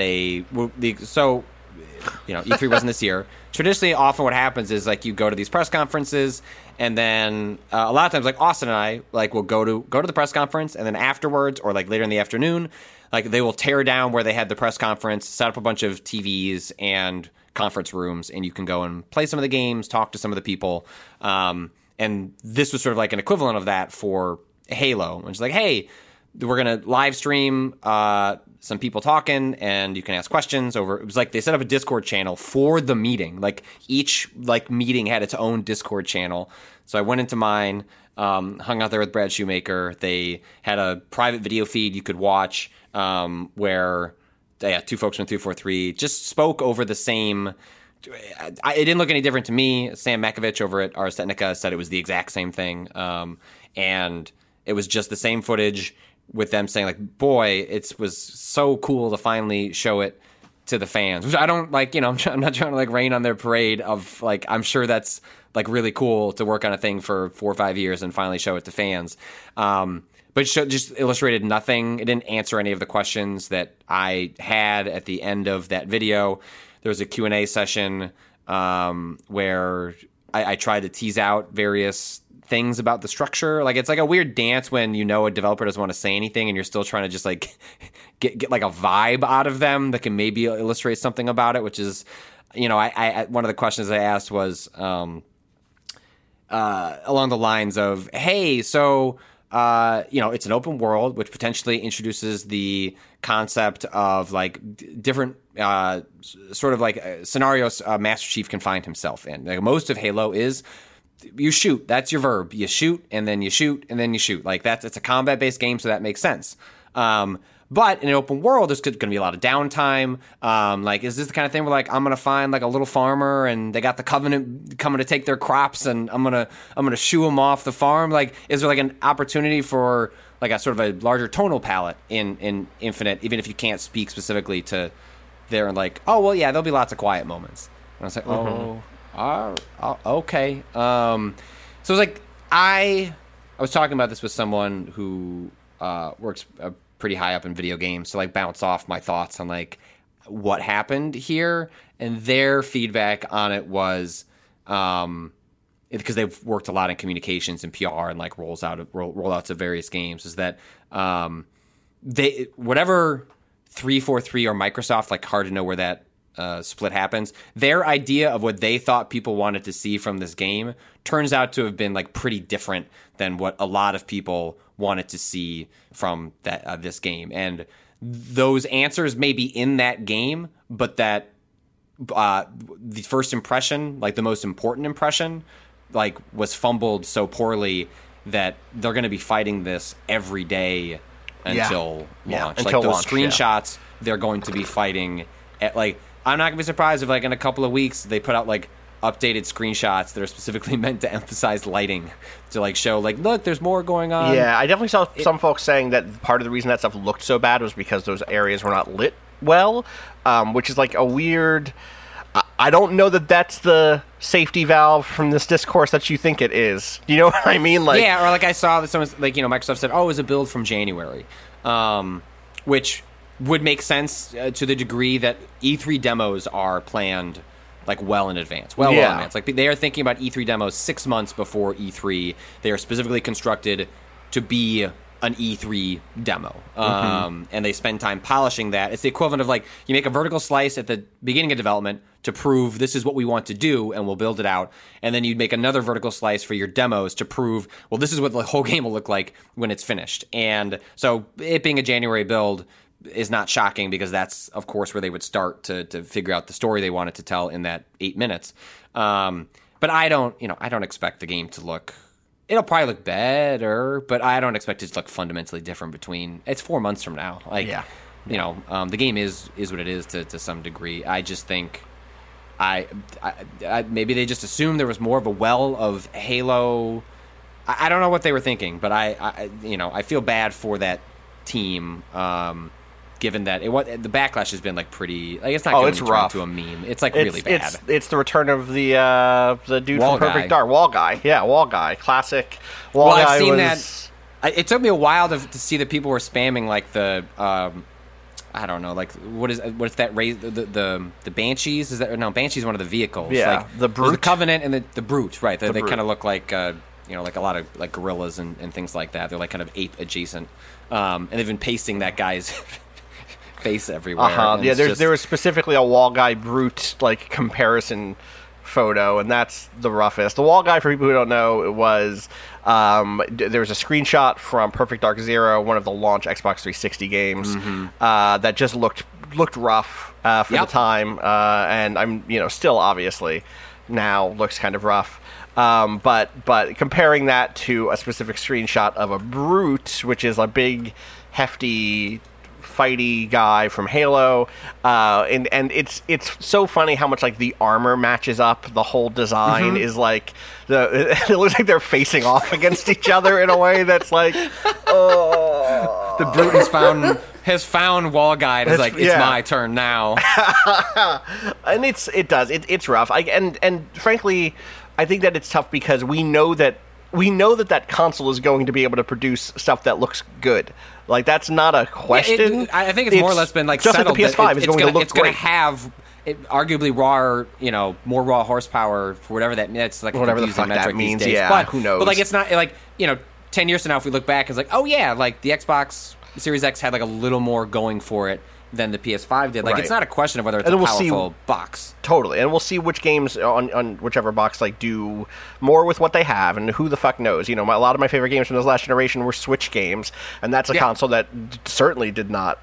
E3 wasn't this year. Traditionally, often what happens is like you go to these press conferences, and then a lot of times, like Austin and I, like will go to the press conference, and then afterwards, or like later in the afternoon, like they will tear down where they had the press conference, set up a bunch of TVs and conference rooms, and you can go and play some of the games, talk to some of the people. And this was sort of like an equivalent of that for Halo, which is like, hey, we're gonna live stream some people talking, and you can ask questions over. It was like they set up a Discord channel for the meeting. Like each like meeting had its own Discord channel. So I went into mine, hung out there with Brad Shoemaker. They had a private video feed you could watch where two folks from 343 just spoke over the same. It didn't look any different to me. Sam Makovich over at Ars Technica said it was the exact same thing, and it was just the same footage with them saying like, boy, it was so cool to finally show it to the fans, which I don't like. I'm not trying to like rain on their parade of like. I'm sure that's like really cool to work on a thing for 4 or 5 years and finally show it to fans. But just illustrated nothing. It didn't answer any of the questions that I had at the end of that video. There was a Q&A session where I tried to tease out various things about the structure. Like, it's like a weird dance when a developer doesn't want to say anything and you're still trying to just like get like a vibe out of them that can maybe illustrate something about it, which is, I one of the questions I asked was along the lines of, hey, so it's an open world, which potentially introduces the concept of like different sort of like scenarios Master Chief can find himself in. Like, most of Halo is you shoot. That's your verb. You shoot, and then you shoot, and then you shoot. Like, it's a combat-based game, so that makes sense. But in an open world, there's going to be a lot of downtime. Like, is this the kind of thing where, like, I'm going to find, like, a little farmer, and they got the Covenant coming to take their crops, and I'm gonna shoo them off the farm? Like, is there, like, an opportunity for, like, a sort of a larger tonal palette in Infinite, even if you can't speak specifically to there and, like, oh, well, yeah, there'll be lots of quiet moments. And I was like, okay. So it was like, I was talking about this with someone who works pretty high up in video games to like bounce off my thoughts on like what happened here, and their feedback on it was because they've worked a lot in communications and PR and like rollouts of various games, is that they whatever 343 or Microsoft, like, hard to know where that split happens. Their idea of what they thought people wanted to see from this game turns out to have been like pretty different than what a lot of people wanted to see from that this game. And those answers may be in that game, but that the first impression, like the most important impression, like was fumbled so poorly that they're going to be fighting this every day until launch. Until like those launch, screenshots, they're going to be fighting at like. I'm not going to be surprised if, like, in a couple of weeks, they put out, like, updated screenshots that are specifically meant to emphasize lighting to, like, show, like, look, there's more going on. Yeah, I definitely saw some folks saying that part of the reason that stuff looked so bad was because those areas were not lit well, which is, like, a weird... I don't know that that's the safety valve from this discourse that you think it is. Do you know what I mean? Like, yeah, or, like, I saw that someone's, like, Microsoft said, oh, it was a build from January, which... would make sense to the degree that E3 demos are planned like well in advance. Well in advance. Like, they are thinking about E3 demos 6 months before E3. They are specifically constructed to be an E3 demo. And they spend time polishing that. It's the equivalent of, like, you make a vertical slice at the beginning of development to prove this is what we want to do and we'll build it out. And then you'd make another vertical slice for your demos to prove, well, this is what the whole game will look like when it's finished. And so it being a January build is not shocking, because that's, of course, where they would start to figure out the story they wanted to tell in that 8 minutes. But I don't expect the game to look... It'll probably look better, but I don't expect it to look fundamentally different between... It's 4 months from now. Like, the game is what it is to some degree. I just think... I maybe they just assumed there was more of a well of Halo... I don't know what they were thinking, but I feel bad for that team... given that the backlash has been like pretty, like, it's not going to turn into a meme. It's like really bad. It's the return of the dude Wall from Perfect Dark, Wall Guy. Yeah, Wall Guy, classic. Wall Guy. I've seen that. It took me a while to see that people were spamming like the I don't know, like what is that raise the Banshees? Is that no? Banshee's one of the vehicles. Yeah, like, the Brute, the Covenant, and the Brute. Right, they kind of look like like a lot of like gorillas and things like that. They're like kind of ape adjacent, and they've been pasting that guy's face everywhere. Yeah, there was specifically a Wall Guy Brute like comparison photo, and that's the roughest. The Wall Guy, for people who don't know, it was there was a screenshot from Perfect Dark Zero, one of the launch Xbox 360 games, that just looked rough for the time, and I'm still obviously now looks kind of rough. But comparing that to a specific screenshot of a Brute, which is a big, hefty, fighty guy from Halo, and it's so funny how much like the armor matches up. The whole design is like it looks like they're facing off against each other in a way that's like, oh, The brute has found Wall Guide. It's like, it's my turn now. And it's rough. And frankly, I think that it's tough because we know that console is going to be able to produce stuff that looks good. Like, that's not a question. I think it's more or less been like just settled. Like the PS5 is going to look great. It's going to have arguably raw, more raw horsepower for whatever that means. It's like whatever a the fuck metric that means. These days. Yeah, but, who knows? But like, it's not like 10 years from now, if we look back, it's like, oh yeah, like the Xbox Series X had like a little more going for it than the PS5 did. Like, it's not a question of whether it's a powerful box. Totally. And we'll see which games on whichever box like do more with what they have, and who the fuck knows. A lot of my favorite games from this last generation were Switch games, and that's a console that certainly did not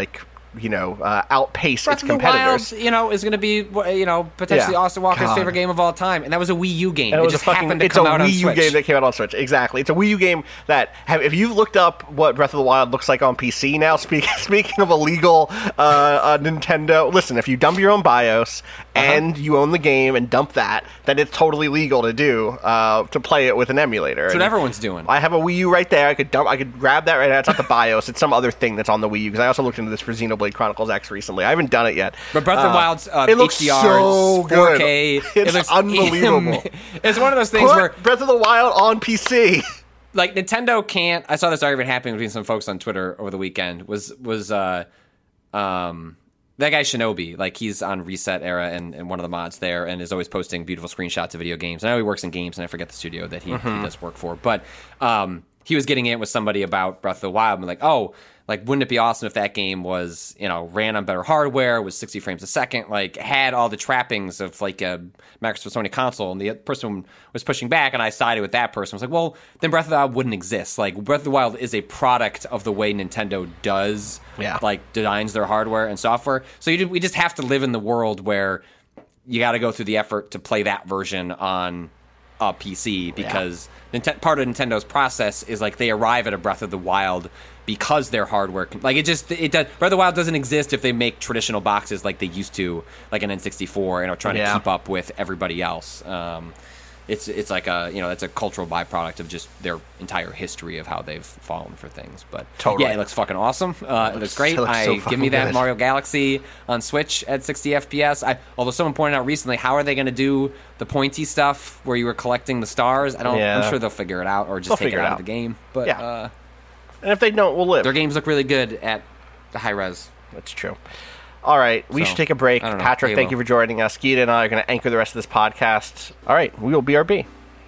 outpace its competitors. Breath of the Wild, is going to be, potentially Austin Walker's favorite game of all time, and that was a Wii U game. And it just happened to come out on Switch. It's a Wii U game that came out on Switch. Exactly. It's a Wii U game that, if you've looked up what Breath of the Wild looks like on PC now, speaking of illegal Nintendo, listen, if you dump your own BIOS and you own the game and dump that, then it's totally legal to do, to play it with an emulator. That's what everyone's doing. I have a Wii U right there. I could grab that right now. It's not the BIOS. It's some other thing that's on the Wii U, because I also looked into this for Xenoblade Chronicles X recently. I haven't done it yet. But Breath of the Wild's it looks HDR, so 4K. It's looks unbelievable. It's one of those things where Breath of the Wild on PC. Like, Nintendo can't. I saw this argument happening between some folks on Twitter over the weekend. Was that guy Shinobi? Like, he's on Reset Era and one of the mods there, and is always posting beautiful screenshots of video games. I know he works in games, and I forget the studio that he does work for. But he was getting in with somebody about Breath of the Wild, and like, wouldn't it be awesome if that game was, ran on better hardware, was 60 frames a second, like, had all the trappings of, like, a Microsoft Sony console? And the person was pushing back, and I sided with that person. I was like, well, then Breath of the Wild wouldn't exist. Like, Breath of the Wild is a product of the way Nintendo does, designs their hardware and software. So we just have to live in the world where you got to go through the effort to play that version on a PC, because part of Nintendo's process is, like, they arrive at a Breath of the Wild because their hardware it does. Breath of the Wild doesn't exist if they make traditional boxes like they used to, like an N64, trying to keep up with everybody else. It's like that's a cultural byproduct of just their entire history of how they've fallen for things. But it looks fucking awesome. It looks great. Give me that good. Mario Galaxy on Switch at 60 FPS. Although someone pointed out recently, how are they going to do the pointy stuff where you were collecting the stars? I'm sure they'll figure it out, or just take it out of the game. But and if they don't, we'll live. Their games look really good at the high res. That's true. All right, we should take a break. Patrick, thank you for joining us. Geeta and I are going to anchor the rest of this podcast. All right, we will BRB.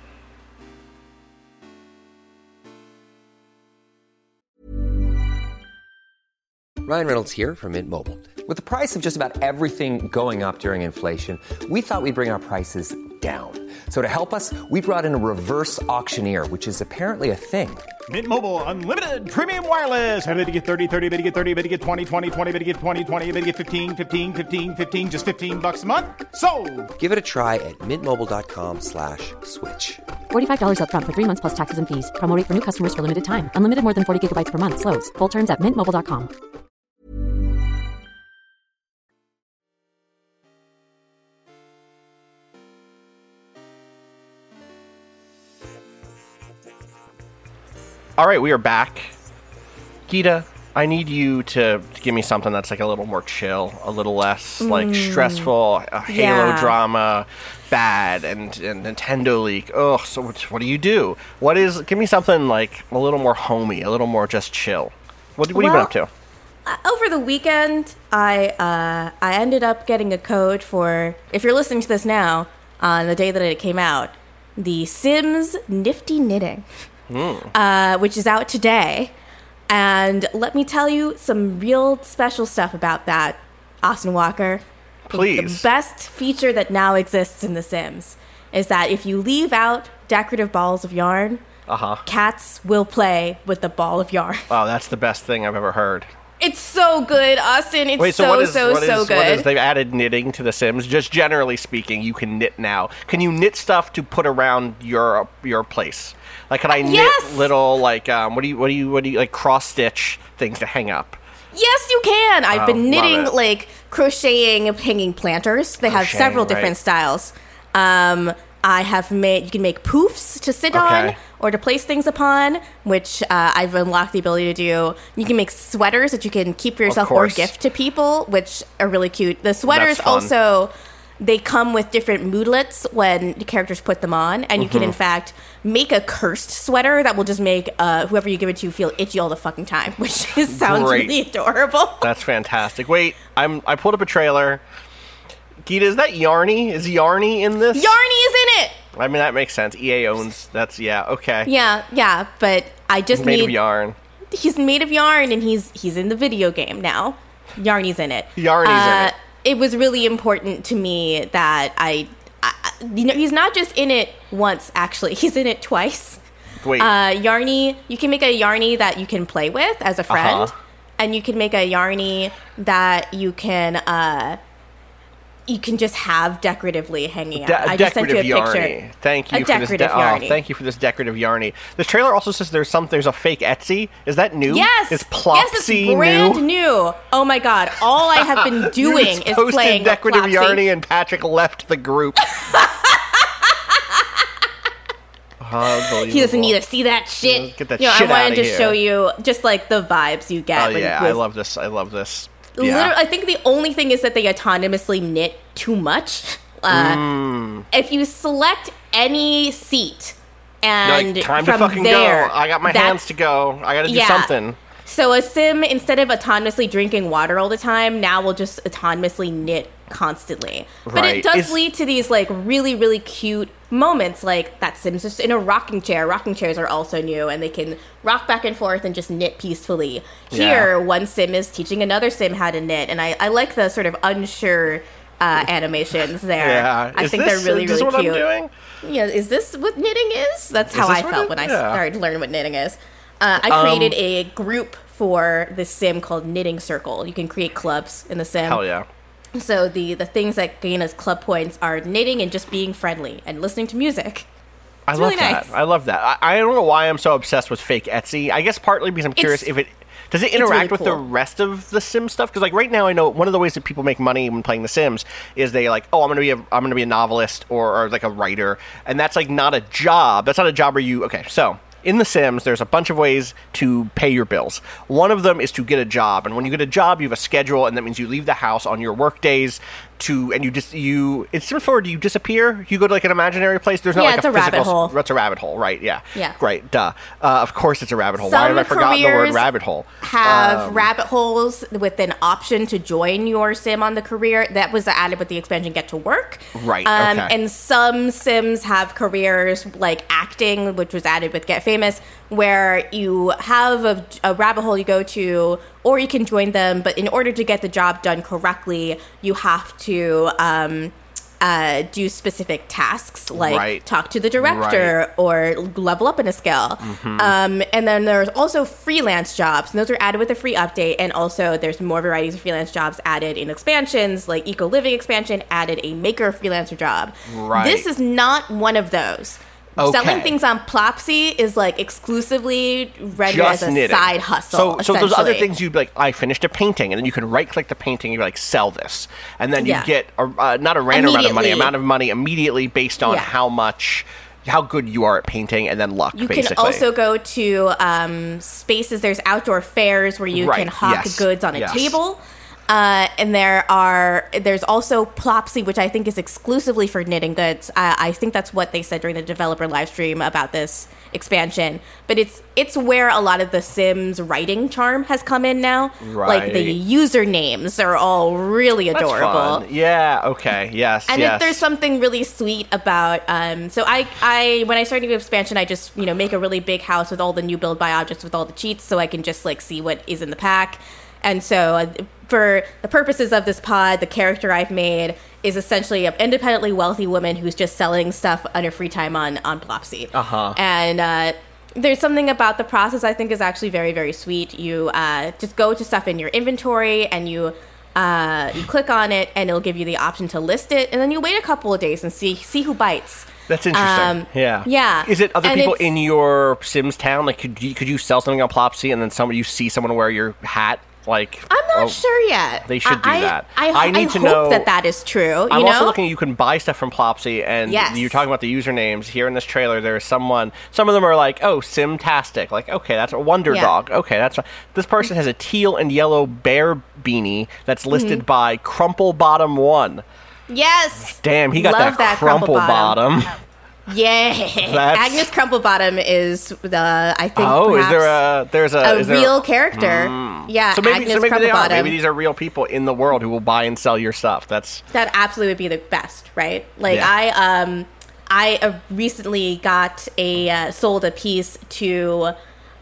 Ryan Reynolds here from Mint Mobile. With the price of just about everything going up during inflation, we thought we'd bring our prices down. So to help us, we brought in a reverse auctioneer, which is apparently a thing. Mint Mobile Unlimited Premium Wireless. How to get 30, 30, bit to get 30, bit to get 20, 20, 20, bit to get 20, 20, bit to get 15, 15, 15, 15, just $15 a month? Sold! Give it a try at mintmobile.com/switch. $45 up front for 3 months plus taxes and fees. Promo rate for new customers for limited time. Unlimited more than 40 gigabytes per month. Slows full terms at mintmobile.com. All right, we are back. Geeta, I need you to give me something that's like a little more chill, a little less like stressful, Halo drama, bad, and Nintendo leak. Oh, so what do you do? Give me something like a little more homey, a little more just chill. What have you been up to? Over the weekend, I ended up getting a code for, if you're listening to this now, on the day that it came out, the Sims Nifty Knitting. Which is out today. And let me tell you some real special stuff about that, Austin Walker. Please. The best feature that now exists in The Sims is that if you leave out decorative balls of yarn, cats will play with the ball of yarn. Wow, that's the best thing I've ever heard. It's so good, Austin. It's Wait, so What good. they've added knitting to The Sims. Just generally speaking, you can knit now. Can you knit stuff to put around your place? Like, can I knit little what do you like cross stitch things to hang up? Yes, you can. I've been knitting, like, crocheting hanging planters. They have several different styles. I have made, you can make poofs to sit on or to place things upon, which I've unlocked the ability to do. You can make sweaters that you can keep for yourself or gift to people, which are really cute. The sweaters also, they come with different moodlets when the characters put them on, and you can, in fact, make a cursed sweater that will just make whoever you give it to feel itchy all the fucking time, which sounds really adorable. That's fantastic. Wait, I pulled up a trailer. Geeta, is that Yarny? Is Yarny in this? Yarny is in it! I mean, that makes sense. EA owns... That's... Yeah, okay. Yeah, but I just made of yarn. He's made of yarn, and he's in the video game now. Yarny's in it. Yarny's in it. It was really important to me that he's not just in it once, actually. He's in it twice. Wait. Yarny, you can make a Yarny that you can play with as a friend, and you can make a Yarny that you can just have decoratively hanging out. I just sent you a picture. Thank you for this. Thank you for this decorative Yarny. This trailer also says there's a fake Etsy. Is that new? Yes. Is Plopsy yes, it's brand new? Oh my god! All I have been doing is playing decorative Plopsy. Yarny, and Patrick left the group. He doesn't need to see that shit. Get that shit out of here. I wanted to show you just like the vibes you get. Oh yeah, I love this. Yeah. I think the only thing is that they autonomously knit too much. If you select any seat and time from to fucking there, go. I got my hands to go. I got to do something. So a sim, instead of autonomously drinking water all the time, now will just autonomously knit constantly. But it does lead to these like really, really cute moments, like that sim's just in a rocking chair. Rocking chairs are also new, and they can rock back and forth and just knit peacefully. Here, one sim is teaching another sim how to knit, and I like the sort of unsure animations there. Yeah. I think they're really, really what cute. I'm doing? Yeah, is this what knitting is? That's how I felt when I started learning what knitting is. I created a group for the sim called Knitting Circle. You can create clubs in the sim. Hell yeah. So the things that gain us club points are knitting and just being friendly and listening to music. I love that. I love that. I don't know why I'm so obsessed with fake Etsy. I guess partly because I'm curious if it... Does it interact with the rest of the Sim stuff? Because like right now, I know one of the ways that people make money when playing The Sims is they like, oh, I'm gonna be a novelist or like a writer, and that's like not a job. That's not a job where you so. In The Sims, there's a bunch of ways to pay your bills. One of them is to get a job, and when you get a job, you have a schedule, and that means you leave the house on your work days it's similar forward. Do you disappear? You go to like an imaginary place. There's not like it's a physical rabbit hole. That's a rabbit hole, right? Yeah. Right. Duh. Of course, it's a rabbit hole. Why have I forgotten the word rabbit hole? Have rabbit holes with an option to join your sim on the career. That was added with the expansion Get to Work. Right. Okay. And some sims have careers like acting, which was added with Get Famous, where you have a rabbit hole you go to, or you can join them, but in order to get the job done correctly, you have to do specific tasks, like talk to the director or level up in a skill. And then there's also freelance jobs, and those are added with a free update, and also there's more varieties of freelance jobs added in expansions, like Eco Living expansion added a maker freelancer job. This is not one of those. Selling things on Plopsy is like exclusively rendered as a knitting. Side hustle. So those other things you'd be like, I finished a painting, and then you can right click the painting and you're like, sell this, and then you get not a random amount of money immediately based on how good you are at painting, and then luck. You can also go to spaces. There's outdoor fairs where you can hawk goods on a table. And there's also Plopsy, which I think is exclusively for knitting goods. I think that's what they said during the developer live stream about this expansion. But it's where a lot of the Sims writing charm has come in now. Like the usernames are all really adorable. That's fun. Yeah. Okay. Yes. And there's something really sweet about. So I when I started the expansion, I just make a really big house with all the new build by objects with all the cheats, so I can just like see what is in the pack. And so for the purposes of this pod, the character I've made is essentially an independently wealthy woman who's just selling stuff on her free time on Plopsy. And there's something about the process I think is actually very, very sweet. You just go to stuff in your inventory, and you click on it, and it'll give you the option to list it. And then you wait a couple of days and see who bites. That's interesting. Yeah. Is it other people in your Sims town? Like, could you sell something on Plopsy, and then you see someone wear your hat? Like, I'm not sure yet. They should do that. I need to hope know that is true. I'm also looking. You can buy stuff from Plopsy, and Yes. you're talking about the usernames here in this trailer. There's someone. Some of them are like, "Oh, Simtastic." Like, okay, that's a Wonder Yeah. Dog. Okay, that's this person has a teal and yellow bear beanie that's listed by Crumple Bottom 1. Yes. Damn, he got Love that Crumple Bottom. Yeah. Agnes Crumplebottom is the I think. Oh, is perhaps there's a real character? Yeah. So maybe Agnes they are. Crumplebottom. Maybe these are real people in the world who will buy and sell your stuff. That absolutely would be the best, right? Like Yeah. I recently got sold a piece to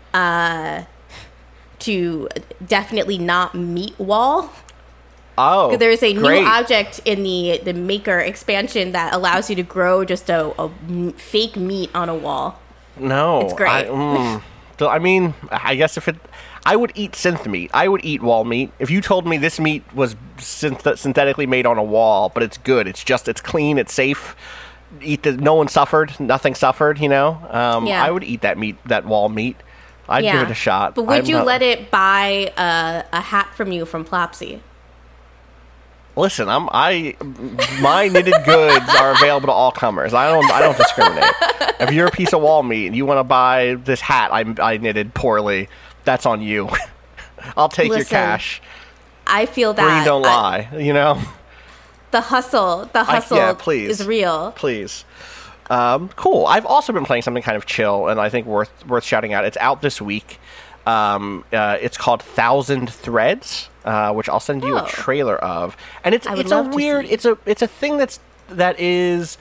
definitely not meat wall. Oh, there's a great. new object in the Maker expansion that allows you to grow just a fake meat on a wall. No, It's great. I mean, I guess I would eat synth meat. I would eat wall meat. If you told me this meat was synthetically made on a wall, but it's good, it's clean, it's safe. No one suffered, nothing suffered. I would eat that meat, that wall meat. I'd give it a shot. But would you let it buy a hat from you from Plopsy? Listen, my knitted goods are available to all comers. I don't discriminate. If you're a piece of wall meat and you want to buy this hat I knitted poorly, that's on you. I'll take your cash. I feel that Green don't lie, The hustle please. is real. Please. Cool. I've also been playing something kind of chill and I think worth shouting out. It's out this week. It's called 1,000 Threads, which I'll send you a trailer of. And it's a weird, it's a thing that is,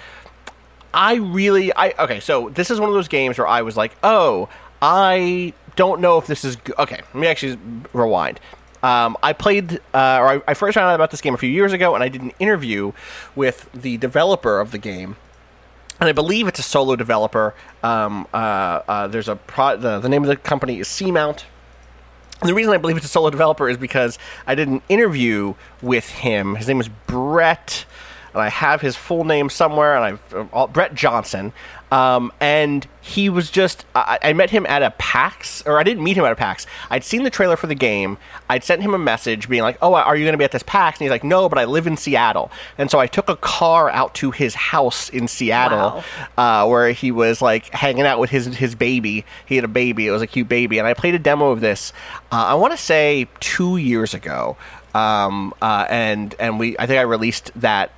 okay, so this is one of those games where I was like, oh, I don't know if this is good. Okay, let me actually rewind. I played, I first found out about this game a few years ago, and I did an interview with the developer of the game. And I believe it's a solo developer. There's the name of the company is Seamount. And the reason I believe it's a solo developer is because I did an interview with him. His name is Brett, and I have his full name somewhere. And Brett Johnson. And he was just. I met him at a PAX, or I didn't meet him at a PAX. I'd seen the trailer for the game. I'd sent him a message being like, "Oh, are you going to be at this PAX?" And he's like, "No, but I live in Seattle." And so I took a car out to his house in Seattle, where he was like hanging out with his baby. He had a baby. It was a cute baby, and I played a demo of this. I want to say 2 years ago, and I think I released that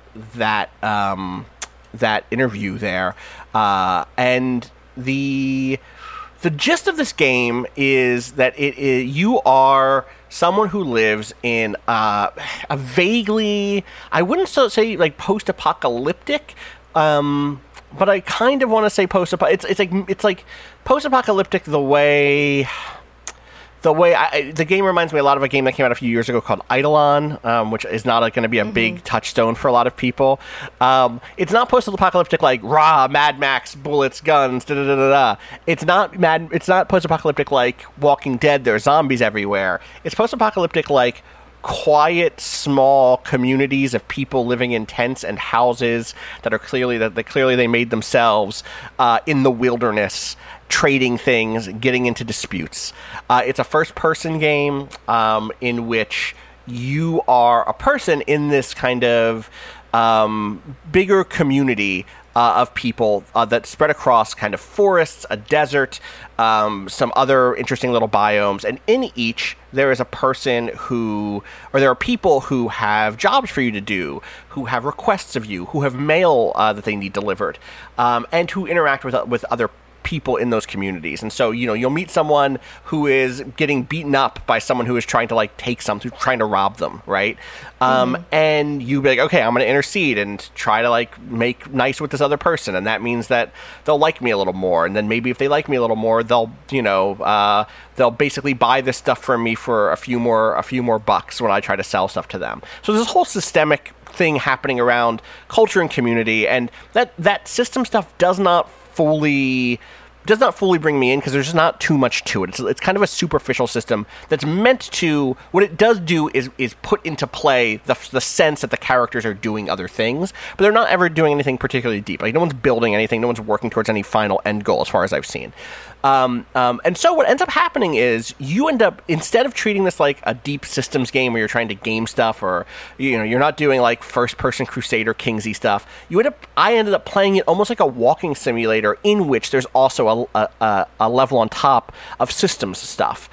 interview there. And the gist of this game is that you are someone who lives in a vaguely, I wouldn't say like post-apocalyptic, but I kind of want to say post-apocalyptic. It's like post-apocalyptic the way the game reminds me a lot of a game that came out a few years ago called Eidolon, which is not going to be a big touchstone for a lot of people. It's not post-apocalyptic like rah, Mad Max, bullets, guns, da da da da. It's not post-apocalyptic like Walking Dead. There are zombies everywhere. It's post-apocalyptic like quiet, small communities of people living in tents and houses that clearly they made themselves in the wilderness, trading things, getting into disputes. It's a first-person game in which you are a person in this kind of bigger community of people that spread across kind of forests, a desert, some other interesting little biomes. And in each, there is a person there are people who have jobs for you to do, who have requests of you, who have mail that they need delivered, and who interact with other people in those communities. And so, you'll meet someone who is getting beaten up by someone who is trying to like take something, trying to rob them, right? And you be like, okay, I'm going to intercede and try to like make nice with this other person, and that means that they'll like me a little more. And then maybe if they like me a little more, they'll basically buy this stuff from me for a few more bucks when I try to sell stuff to them. So there's this whole systemic thing happening around culture and community, and that system stuff does not fully does not fully bring me in because there's just not too much to it. It's kind of a superficial system that's meant to, what it does do is put into play the sense that the characters are doing other things, but they're not ever doing anything particularly deep. Like, no one's building anything, no one's working towards any final end goal as far as I've seen. And so what ends up happening is you end up, instead of treating this like a deep systems game where you're trying to game stuff, or, you know, you're not doing like first-person Crusader Kingsy stuff, I ended up playing it almost like a walking simulator in which there's also a level on top of systems stuff.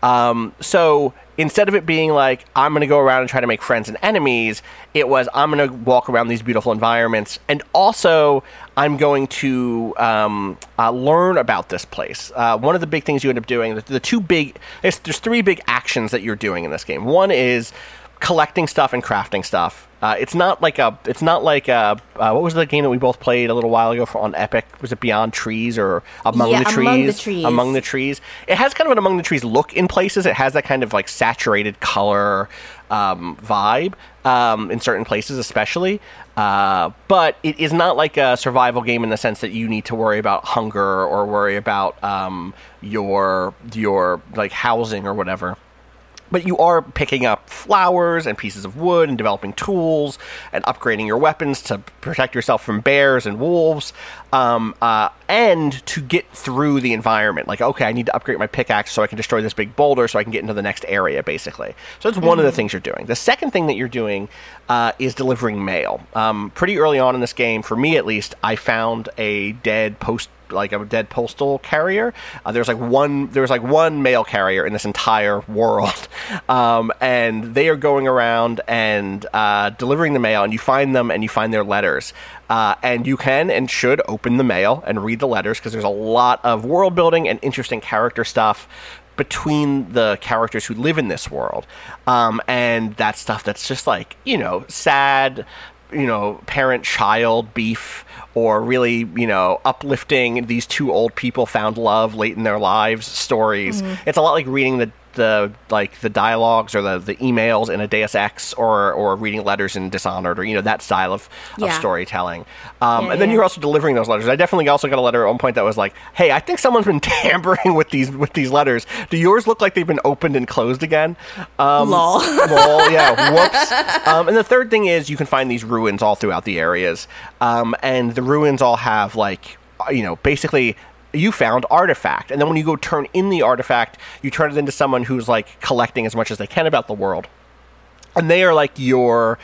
So instead of it being like, I'm going to go around and try to make friends and enemies, it was, I'm going to walk around these beautiful environments, and also I'm going to learn about this place. One of the big things you end up doing, there's three big actions that you're doing in this game. One is collecting stuff and crafting stuff. It's not like what was the game that we both played a little while ago on Epic? Was it Beyond Trees or Among the Trees? Among the Trees. It has kind of an Among the Trees look in places. It has that kind of like saturated color vibe in certain places, especially. But it is not like a survival game in the sense that you need to worry about hunger or worry about your like housing or whatever. But you are picking up flowers and pieces of wood and developing tools and upgrading your weapons to protect yourself from bears and wolves, and to get through the environment. Like, okay, I need to upgrade my pickaxe so I can destroy this big boulder so I can get into the next area, basically. So that's one of the things you're doing. The second thing that you're doing is delivering mail. Pretty early on in this game, for me at least, I found a dead postal carrier. There was one mail carrier in this entire world, and they are going around and delivering the mail, and you find them and you find their letters, and you can and should open the mail and read the letters, because there's a lot of world building and interesting character stuff between the characters who live in this world, and that stuff that's just like, you know, sad, you know, parent-child beef, or really, you know, uplifting these two old people found love late in their lives stories. It's a lot like reading the dialogues or the emails in a Deus Ex, or reading letters in Dishonored, or, you know, that style of storytelling. And then you're also delivering those letters. I definitely also got a letter at one point that was like, hey, I think someone's been tampering with these letters. Do yours look like they've been opened and closed again? Lol, yeah, whoops. And the third thing is you can find these ruins all throughout the areas. And the ruins all have, like, you know, basically, you found artifact, and then when you go turn in the artifact, you turn it into someone who's like collecting as much as they can about the world, and they are like your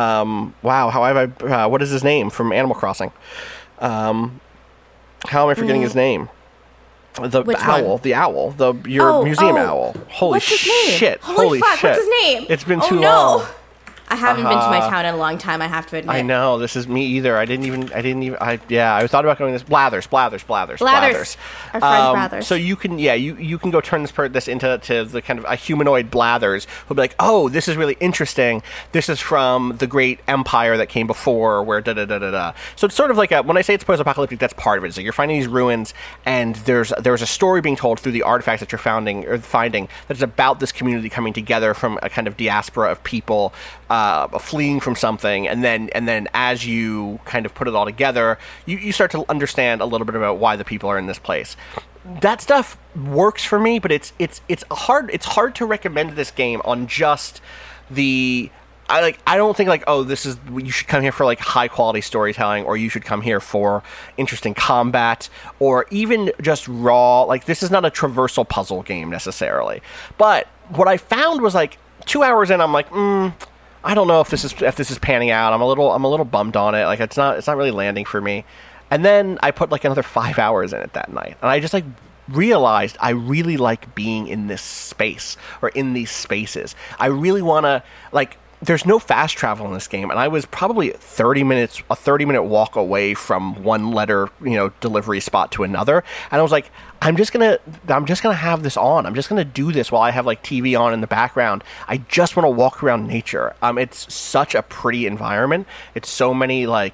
what is his name from Animal Crossing? How am I forgetting his name? The owl, your museum owl. Holy shit! Holy fuck! Shit. What's his name? It's been too long. I haven't been to my town in a long time, I have to admit. I know, this is me either. I thought about going this Blathers. Our friend Blathers. So you can go turn this into the kind of a humanoid Blathers who'll be like, oh, this is really interesting. This is from the great empire that came before, where da-da-da-da-da. So it's sort of like when I say it's post-apocalyptic, that's part of it. So you're finding these ruins, and there's a story being told through the artifacts that you're finding that's about this community coming together from a kind of diaspora of people fleeing from something, and then as you kind of put it all together, you start to understand a little bit about why the people are in this place. That stuff works for me, but it's hard to recommend this game on just the. I don't think like, oh, this is, you should come here for like high quality storytelling, or you should come here for interesting combat, or even just raw, like, this is not a traversal puzzle game necessarily. But what I found was, like, 2 hours in, I'm like, I don't know if this is panning out. I'm a little bummed on it. Like, it's not really landing for me. And then I put like another 5 hours in it that night, and I just like realized I really like being in this space, or in these spaces. I really want to, like, there's no fast travel in this game, and I was probably a 30-minute walk away from one letter, you know, delivery spot to another, and I was like, I'm just gonna have this on. I'm just gonna do this while I have like TV on in the background. I just want to walk around nature. It's such a pretty environment. It's so many like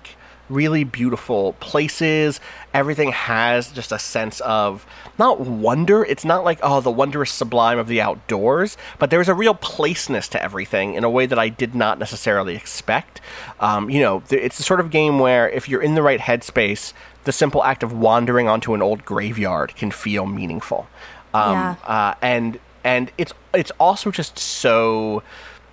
really beautiful places. Everything has just a sense of, not wonder, it's not like, oh, the wondrous sublime of the outdoors, but there's a real placeness to everything in a way that I did not necessarily expect. It's the sort of game where if you're in the right headspace, the simple act of wandering onto an old graveyard can feel meaningful. And it's also just so...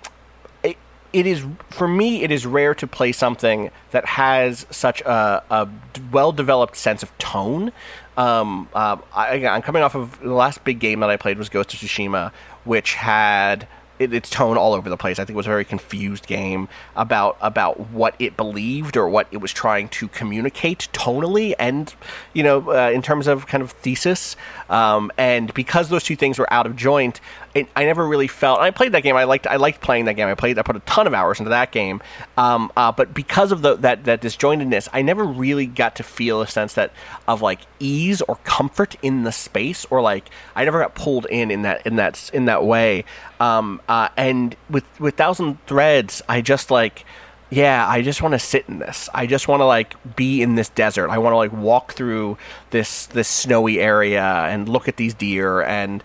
It is, for me, it is rare to play something that has such a well-developed sense of tone. I'm coming off of the last big game that I played was Ghost of Tsushima, which had its tone all over the place. I think it was a very confused game about what it believed or what it was trying to communicate tonally and, in terms of kind of thesis. And because those two things were out of joint, I never really felt... I played that game. I liked playing that game. I put a ton of hours into that game. But because of that disjointedness, I never really got to feel a sense of like ease or comfort in the space, or like I never got pulled in that way. And with Thousand Threads, I just like... Yeah, I just want to sit in this. I just want to like be in this desert. I want to like walk through this snowy area and look at these deer and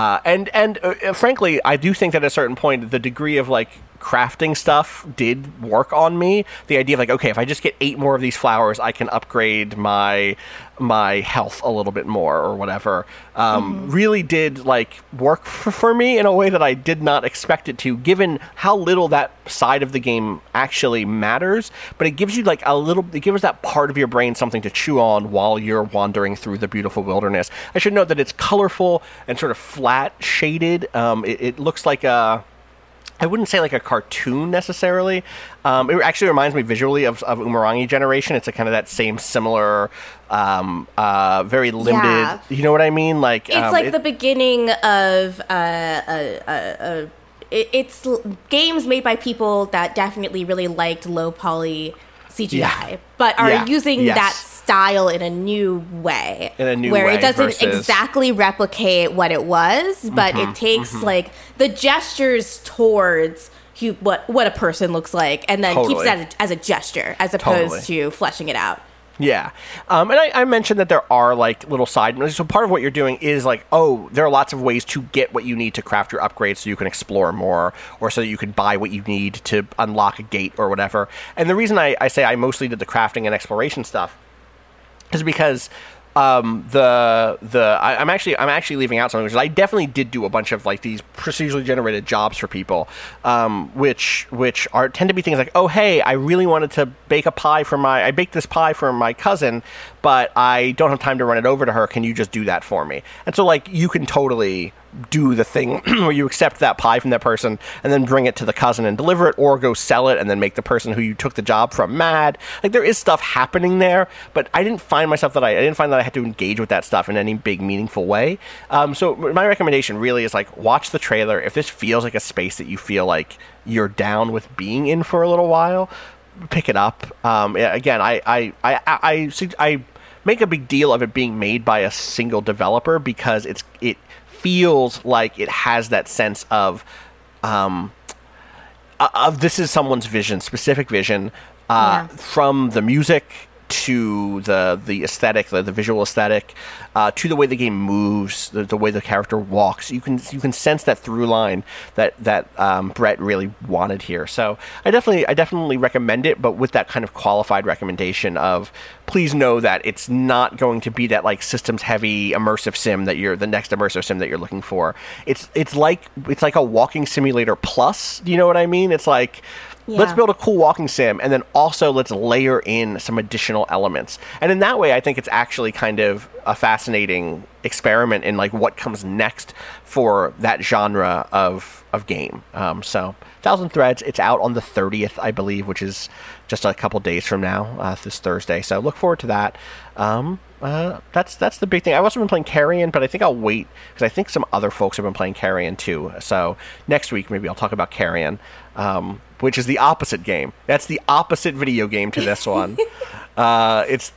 frankly, I do think that at a certain point the degree of like crafting stuff did work on me. The idea of like, okay, if I just get 8 more of these flowers, I can upgrade my health a little bit more or whatever. Really did like work for me in a way that I did not expect it to, given how little that side of the game actually matters. But it gives you like it gives that part of your brain something to chew on while you're wandering through the beautiful wilderness. I should note that it's colorful and sort of flat shaded. It looks like I wouldn't say like a cartoon necessarily. It actually reminds me visually of Umurangi Generation. It's a kind of that same similar, very limited. Yeah. You know what I mean? Like it's the beginning of it's games made by people that definitely really liked low poly CGI, but are using that style in a new way. Where it doesn't exactly replicate what it was, but it takes like the gestures towards what a person looks like and then keeps it as a gesture as opposed to fleshing it out. Yeah. And I mentioned that there are like little side... So part of what you're doing is like, there are lots of ways to get what you need to craft your upgrades so you can explore more, or so that you can buy what you need to unlock a gate or whatever. And the reason I say I mostly did the crafting and exploration stuff is because I'm actually leaving out something, which is I definitely did do a bunch of like these procedurally generated jobs for people, which tend to be things like, oh hey, I really wanted to bake I baked this pie for my cousin, but I don't have time to run it over to her. Can you just do that for me? And so like you can totally do the thing where you accept that pie from that person and then bring it to the cousin and deliver it, or go sell it and then make the person who you took the job from mad. Like there is stuff happening there, but I didn't find that I had to engage with that stuff in any big meaningful way. So my recommendation really is like, watch the trailer. If this feels like a space that you feel like you're down with being in for a little while, pick it up. Again, I make a big deal of it being made by a single developer because it feels like it has that sense of this is someone's vision, specific vision, from the music to the aesthetic, the visual aesthetic, to the way the game moves, the way the character walks. You can sense that through line that Brett really wanted here. So I definitely recommend it, but with that kind of qualified recommendation of, please know that it's not going to be that like systems heavy immersive sim the next immersive sim that you're looking for. It's like a walking simulator plus. Do you know what I mean? It's like, let's build a cool walking sim, and then also let's layer in some additional elements. And in that way, I think it's actually kind of a fascinating experiment in like what comes next for that genre of game. So Thousand Threads, it's out on the 30th, I believe, which is just a couple days from now, this Thursday. So look forward to that. That's the big thing. I've also been playing Carrion, but I think I'll wait because I think some other folks have been playing Carrion too. So next week maybe I'll talk about Carrion, which is the opposite game. That's the opposite video game to this one. It's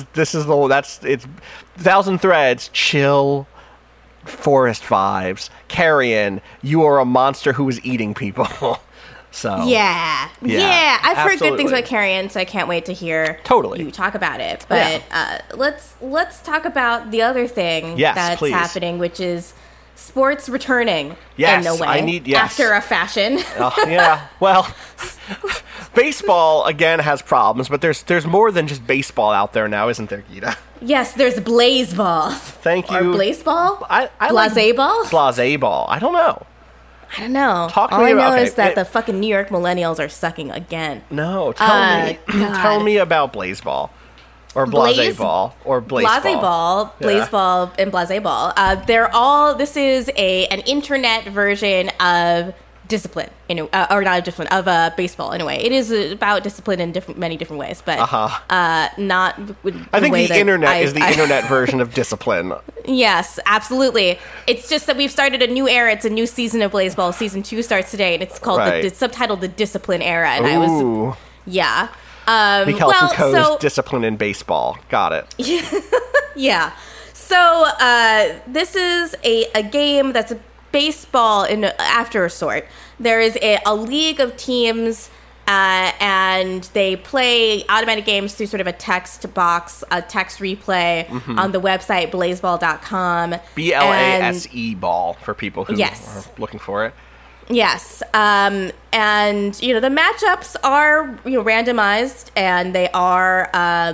Thousand Threads, chill, forest vibes. Carrion, you are a monster who is eating people. So yeah, I've heard good things absolutely. about Carrion, so I can't wait to hear Totally. you talk about it. But let's talk about the other thing that's please. happening, which is sports returning Yes, in a way I need- yes. after a fashion. Yeah, well, baseball again has problems, but there's more than just baseball out there now, isn't there, Gita? Yes, there's blaze ball. Thank you. Or blaze ball? I Blase ball? Blase ball. I don't know. I don't know. Talk to All me I know about- okay, is that it- the fucking New York millennials are sucking again. No, tell me. God. Tell me about Blaze Ball. Or Blase Ball. Or Blaze Ball. Blaze Yeah. Ball, and Blase Ball. This is an internet version of discipline, or not a discipline, of baseball in a way. It is about discipline in many different ways, but not I think the internet is the internet version of discipline. Yes, absolutely. It's just that we've started a new era. It's a new season of Blaze Ball. Season 2 starts today, and it's called Right. it's subtitled The Discipline Era. And Ooh. yeah. Mikael Foucault's Discipline in Baseball. Got it. Yeah. So this is a game that's a baseball after a sort. There is a league of teams, and they play automatic games through sort of a text box, a text replay on the website blazeball.com. BLASE ball for people who Yes. are looking for it. Yes, and the matchups are randomized, and they are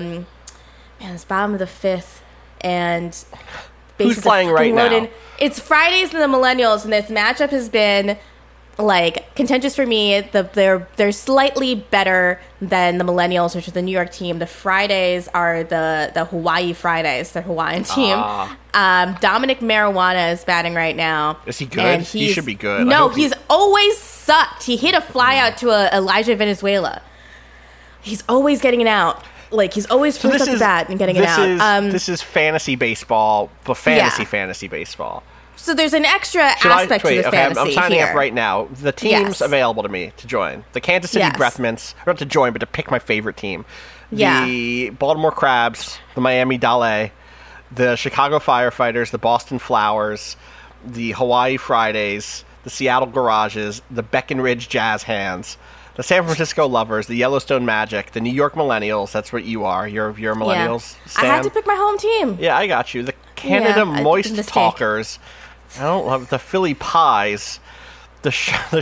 it's bottom of the fifth, and Who's bases are playing right fucking now? It's Fridays and the Millennials, and this matchup has been like contentious for me. They're slightly better than the Millennials, which is the New York team. The Fridays are the Hawaii Fridays, the Hawaiian team. Dominic Marijuana is batting right now. Is he good? And He should be good. I No, hope he's always sucked. He hit a fly out to Elijah Venezuela. He's always getting it out. Like, he's always first up to bat and getting it out. This is fantasy baseball, but fantasy baseball. So there's an extra aspect to the fantasy I'm signing here. up right now. The teams Yes. available to me to join. The Kansas City Yes. Breathmints, or not to join, but to pick my favorite team. Yeah. The Baltimore Crabs, the Miami Dale, the Chicago Firefighters, the Boston Flowers, the Hawaii Fridays, the Seattle Garages, the Breckenridge Jazz Hands, the San Francisco Lovers, the Yellowstone Magic, the New York Millennials. That's what you are. You're Millennials. I had Stan. to pick my home team. Yeah, I got you. The Canada I did a Moist mistake. Talkers. I don't love the Philly Pies. The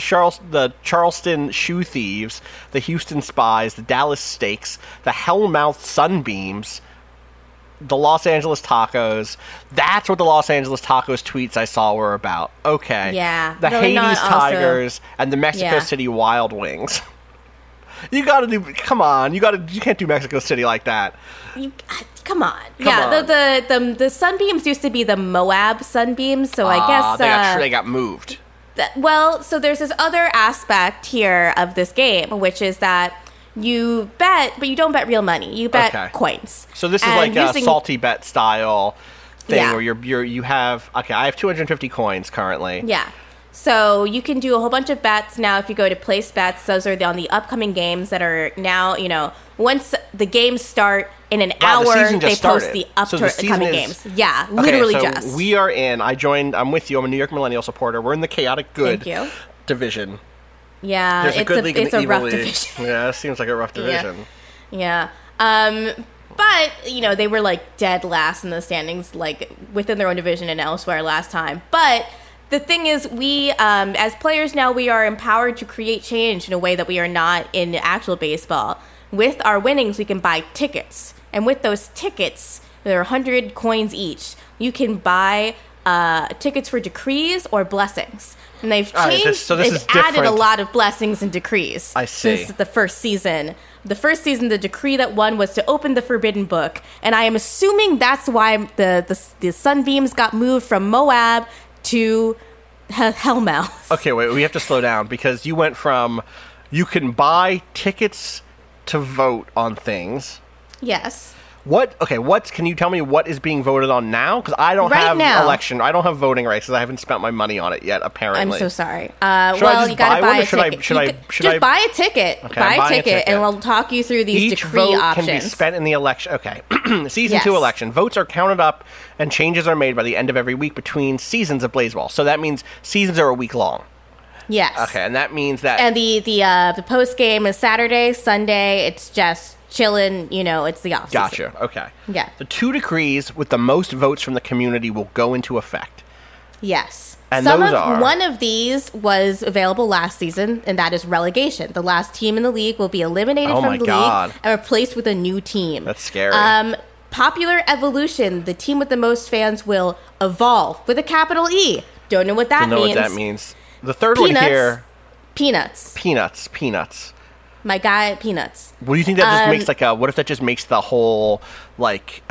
Charleston Shoe Thieves. The Houston Spies. The Dallas Steaks. The Hellmouth Sunbeams. The Los Angeles Tacos. That's what the Los Angeles Tacos tweets I saw were about. Okay. Yeah, The really not Hades also- Tigers and the Mexico Yeah. City Wild Wings. You gotta do. Come on. You can't do Mexico City like that. Come on. on. The Sunbeams used to be the Moab Sunbeams, so I guess they got moved. so there's this other aspect here of this game, which is that you bet, but you don't bet real money. You bet Okay. coins. So this is And like a using- salty bet style thing Yeah. where you have I have 250 coins currently. Yeah. So you can do a whole bunch of bets now if you go to place bets. Those are on the upcoming games that are now, once the games start in an Wow, the hour, season they just post started. the So the season upcoming is- games. Yeah, Okay, literally so just. we are in. I'm with you. I'm a New York Millennial supporter. We're in the chaotic good Thank you. division. Yeah, There's a good league and it's the a evil rough league. division. Yeah, it seems like a rough division. Yeah. But, they were like dead last in the standings, like within their own division and elsewhere last time. But the thing is, we, as players now, we are empowered to create change in a way that we are not in actual baseball. With our winnings, we can buy tickets. And with those tickets, there are 100 coins each. You can buy tickets for decrees or blessings. And they've All right, changed, so this they've is added a different. lot of blessings and decrees I see. since the first season. The first season, the decree that won was to open the Forbidden Book, and I am assuming that's why the Sunbeams got moved from Moab to Hellmouth. Okay, wait. We have to slow down because you went from you can buy tickets to vote on things. Yes. Can you tell me what is being voted on now? Because I don't Right have now. election. I don't have voting rights because I haven't spent my money on it yet. Apparently, I'm so sorry. Should I just You gotta buy one, buy or a should I- ticket. should I- You could should just I- buy a ticket. Okay, buy I'm a buying a ticket, and ticket. we'll talk you through these Each decree vote options. can be spent in the election. Okay, season Yes. 2 election votes are counted up and changes are made by the end of every week between seasons of Blaze Ball. So that means seasons are a week long. Yes. Okay, and that means that... And the post game is Saturday, Sunday. It's just chilling. You know, it's the off season. Gotcha. Okay. Yeah. The 2 decrees with the most votes from the community will go into effect. Yes. And those are... One of these was available last season, and that is relegation. The last team in the league will be eliminated from the league and replaced with a new team. That's scary. Popular evolution. The team with the most fans will evolve with a capital E. Don't know what that means. Don't know what that means. The third one here... Peanuts. Peanuts. My guy, Peanuts. What do you think that just makes like a... What if that just makes the whole like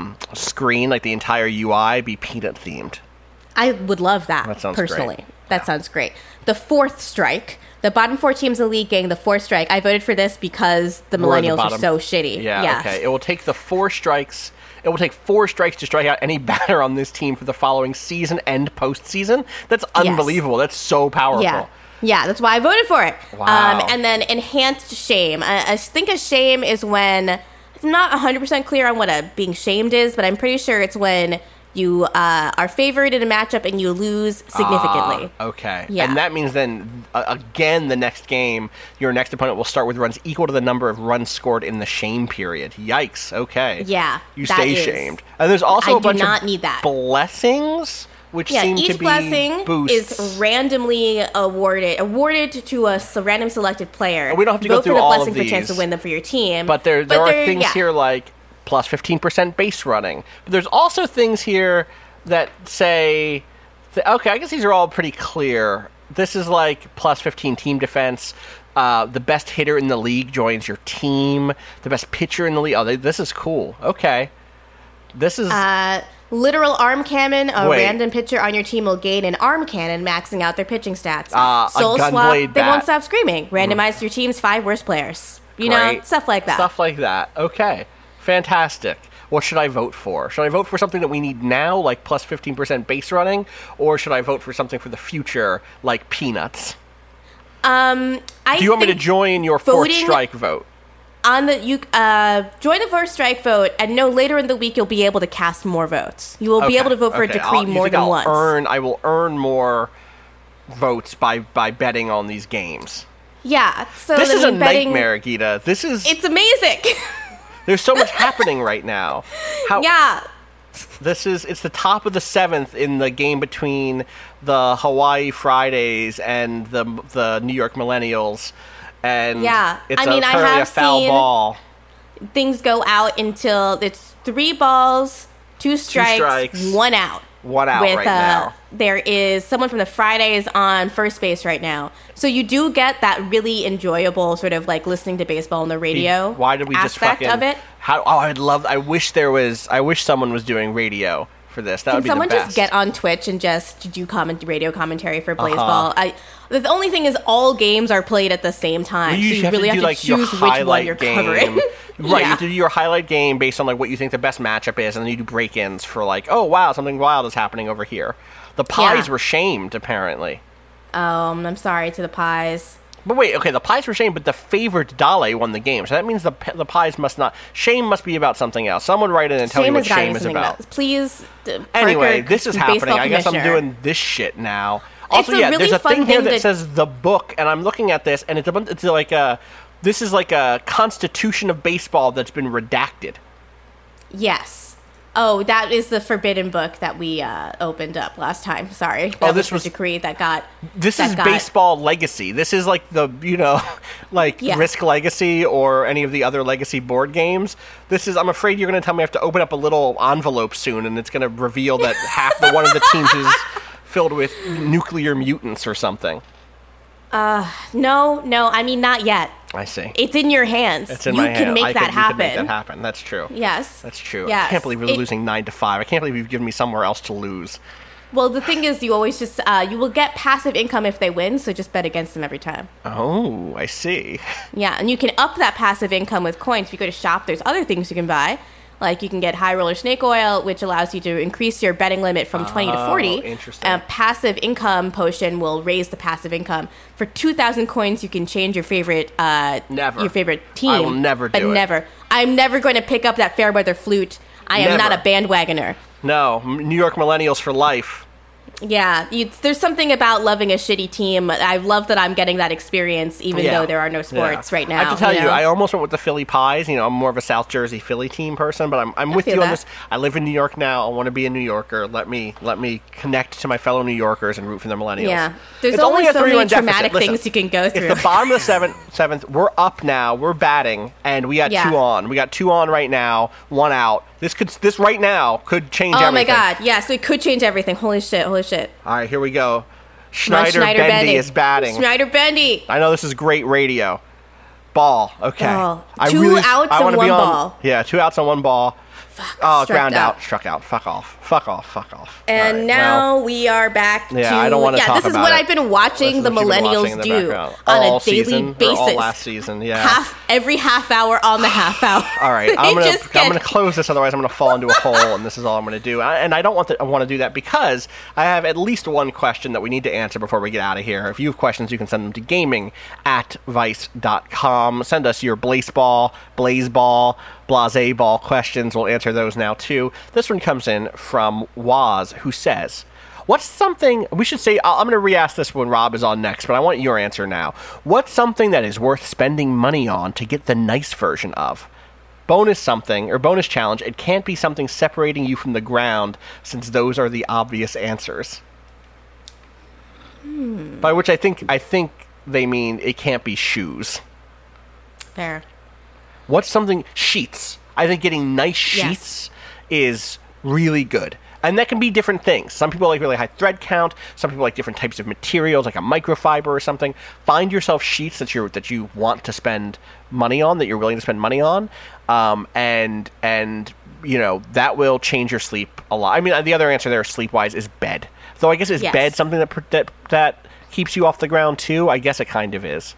screen, like the entire UI, be peanut themed? I would love that, That sounds personally. great. That sounds great. The fourth strike. The bottom 4 teams in the league getting the fourth strike. I voted for this because the millennials are so shitty. Yeah, yes. Okay. It will take the 4 strikes... It will take 4 strikes to strike out any batter on this team for the following season and postseason. That's unbelievable. Yes. That's so powerful. Yeah, that's why I voted for it. Wow. And then enhanced shame. I think a shame is when... I'm not 100% clear on what being shamed is, but I'm pretty sure it's when you are favored in a matchup and you lose significantly. Okay. Yeah. And that means then, again, the next game, your next opponent will start with runs equal to the number of runs scored in the shame period. Yikes. Okay. Yeah. You stay shamed. And there's also a bunch of need that. blessings, which seem to be each blessing boosts. is randomly awarded to a random selected player. And we don't have to go Vote through for the all blessing of for a chance these. to win them for your team. But there are things here like plus 15% base running. But there's also things here that say, okay, I guess these are all pretty clear. This is like plus 15 team defense. The best hitter in the league joins your team. The best pitcher in the league. Oh, this is cool. Okay. This is... literal arm cannon. Random pitcher on your team will gain an arm cannon, maxing out their pitching stats. Soul a gun swap, blade they bat. won't stop screaming. Randomize your team's 5 worst players. You know, stuff like that. Stuff like that. Okay. Fantastic. What should I vote for? Should I vote for something that we need now, like plus 15% base running? Or should I vote for something for the future, like peanuts? Do you want me to join your fourth strike vote? Join the first strike vote, and later in the week you'll be able to cast more votes. You will be able to vote for a decree more than once. I will earn more votes by betting on these games. Yeah. So this is a nightmare, Gita. It's amazing. There's so much happening right now. It's the top of the 7th in the game between the Hawaii Fridays and the New York Millennials. And it's apparently a foul ball. Things go out until it's 3 balls, 2 strikes, 1 out. 1 out right now. There is someone from the Fridays on first base right now. So you do get that really enjoyable sort of like listening to baseball on the radio. Why did we aspect just of it? I wish someone was doing radio for this. That would be the best. Can someone just get on Twitch and just do radio commentary for baseball? The only thing is all games are played at the same time. Well, you really have to choose which one you're covering. Right, you have to do your highlight game based on like what you think the best matchup is, and then you do break-ins for like, oh wow, something wild is happening over here. The Pies were shamed, apparently. I'm sorry to the Pies. But wait, okay, the Pies were shamed, but the favored Dale won the game, so that means the Pies must not. Shame must be about something else. Someone write in and tell me what shame is about. Please. Anyway, this is happening. I guess I'm doing this shit now. Also, there's a thing here that says the book, and I'm looking at this, and it's like this is like a Constitution of Baseball that's been redacted. Yes. Oh, that is the forbidden book that we opened up last time. Sorry. This was the decree that got... This is Baseball Legacy. This is like the, Risk Legacy or any of the other Legacy board games. I'm afraid you're going to tell me I have to open up a little envelope soon, and it's going to reveal that one of the teams is filled with nuclear mutants or something. No, I mean, not yet. I see. It's in your hands. It's in my hands. You can make that happen. You can make that happen. That's true. Yes. That's true. Yes. I can't believe we're losing 9-5. I can't believe you've given me somewhere else to lose. Well, the thing is, you always just, you will get passive income if they win, so just bet against them every time. Oh, I see. Yeah, and you can up that passive income with coins. If you go to shop, there's other things you can buy. Like you can get High Roller Snake Oil, which allows you to increase your betting limit from 20 to 40. Interesting. A passive income potion will raise the passive income. For 2,000 coins, you can change your favorite your favorite team. I will never do it. I'm never going to pick up that Fairweather flute. I am not a bandwagoner. No, New York Millennials for life. Yeah, there's something about loving a shitty team. I love that I'm getting that experience, even though there are no sports right now. I have to tell you, I almost went with the Philly Pies. You know, I'm more of a South Jersey Philly team person, but I'm with you on this. I live in New York now. I want to be a New Yorker. Let me connect to my fellow New Yorkers and root for the Millennials. Yeah, there's only so many traumatic things you can go through. It's the bottom of the seventh. We're up now. We're batting, and we got 2 on. We got 2 on right now. 1 out. This right now could change everything. Oh my God! Yeah, so it could change everything. Holy shit! All right, here we go. Schneider Bendy is batting. Schneider Bendy. I know this is great radio. Ball. Okay. Oh, 2 outs and 1 ball. Yeah, 2 outs on 1 ball. Fuck, ground out. Struck out. Fuck off. And right, now we are back to... I don't want to talk about it. This is what I've been wating the Millennials do on a daily basis. All last season, yeah. Every half hour on the half hour. All right, I'm gonna close this, otherwise I'm gonna fall into a hole, and this is all I'm gonna do. And I don't want to do that because I have at least one question that we need to answer before we get out of here. If you have questions, you can send them to gaming@vice.com. Send us your blazeball, blase ball questions. We'll answer those now too. This one comes in from Waz, who says, what's something we should say? I'm going to re-ask this when Rob is on next, but I want your answer now. What's something that is worth spending money on to get the nice version of? Bonus something or bonus challenge. It can't be something separating you from the ground, since those are the obvious answers. By which I think they mean it can't be shoes. Fair. What's something? Sheets. I think getting nice sheets is really good. And that can be different things. Some people like really high thread count. Some people like different types of materials, like a microfiber or something. Find yourself sheets that you want to spend money on, that you're willing to spend money on, and you know that will change your sleep a lot. I mean, the other answer there, sleep-wise, is bed. Though I guess is bed something that keeps you off the ground too? I guess it kind of is.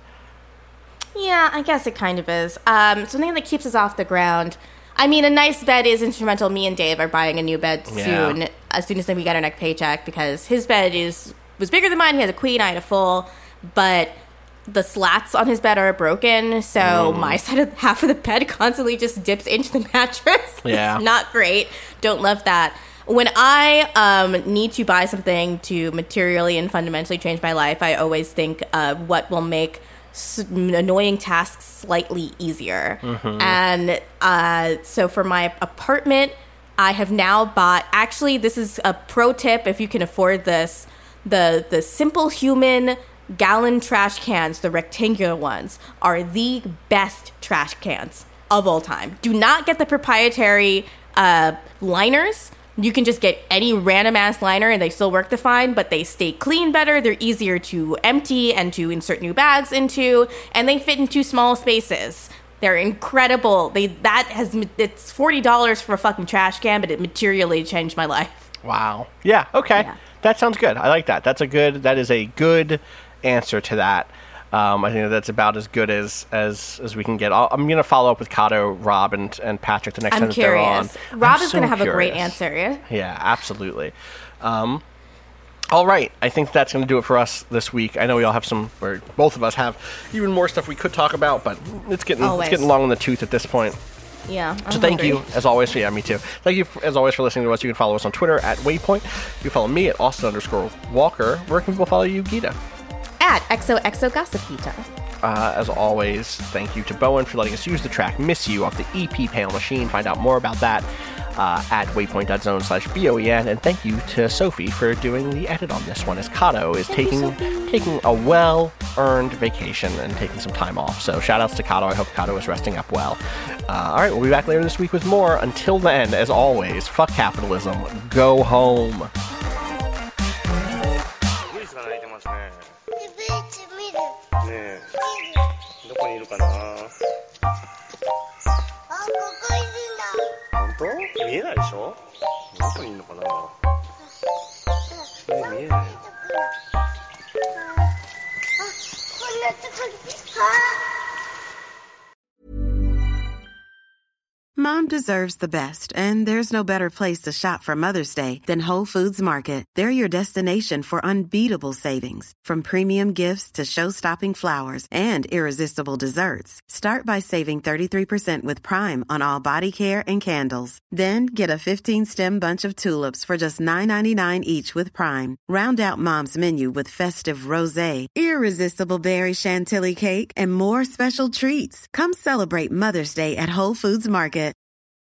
Yeah, I guess it kind of is. Something that keeps us off the ground. I mean, a nice bed is instrumental. Me and Dave are buying a new bed soon, as soon as we get our next paycheck, because his bed was bigger than mine. He has a queen, I had a full, but the slats on his bed are broken, so my side of half of the bed constantly just dips into the mattress. Yeah. It's not great. Don't love that. When I need to buy something to materially and fundamentally change my life, I always think what will make annoying tasks slightly easier. And so for my apartment, I have now bought, actually this is a pro tip if you can afford this, the Simple Human gallon trash cans, the rectangular ones, are the best trash cans of all time. Do not get the proprietary liners. You can just get any random ass liner and they still work fine, but they stay clean better. They're easier to empty and to insert new bags into, and they fit into small spaces. They're incredible. It's $40 for a fucking trash can, but it materially changed my life. Wow. Yeah. Okay. Yeah. That sounds good. I like that. That is a good answer to that. I think that's about as good as we can get. I'm going to follow up with Kato, Rob, and Patrick the next time they're on. Rob is going to have a great answer. Yeah, absolutely. All right. I think that's going to do it for us this week. I know we all have both of us have even more stuff we could talk about, but it's getting long in the tooth at this point. Yeah. So thank you, as always. Yeah, me too. Thank you, as always, for listening to us. You can follow us on Twitter at Waypoint. You can follow me at Austin_Walker. Where can people follow you, Gita? At XOXOGossipita. As always, thank you to Bowen for letting us use the track Miss You off the EP Panel Machine. Find out more about that at waypoint.zone/BOEN. And thank you to Sophie for doing the edit on this one, as Kato is taking a well-earned vacation and taking some time off. So shout outs to Kato. I hope Kato is resting up well. All right, we'll be back later this week with more. Until then, as always, fuck capitalism. Go home. Mom deserves the best, and there's no better place to shop for Mother's Day than Whole Foods Market. They're your destination for unbeatable savings, from premium gifts to show-stopping flowers and irresistible desserts. Start by saving 33% with Prime on all body care and candles. Then get a 15-stem bunch of tulips for just $9.99 each with Prime. Round out Mom's menu with festive rosé, irresistible berry chantilly cake, and more special treats. Come celebrate Mother's Day at Whole Foods Market.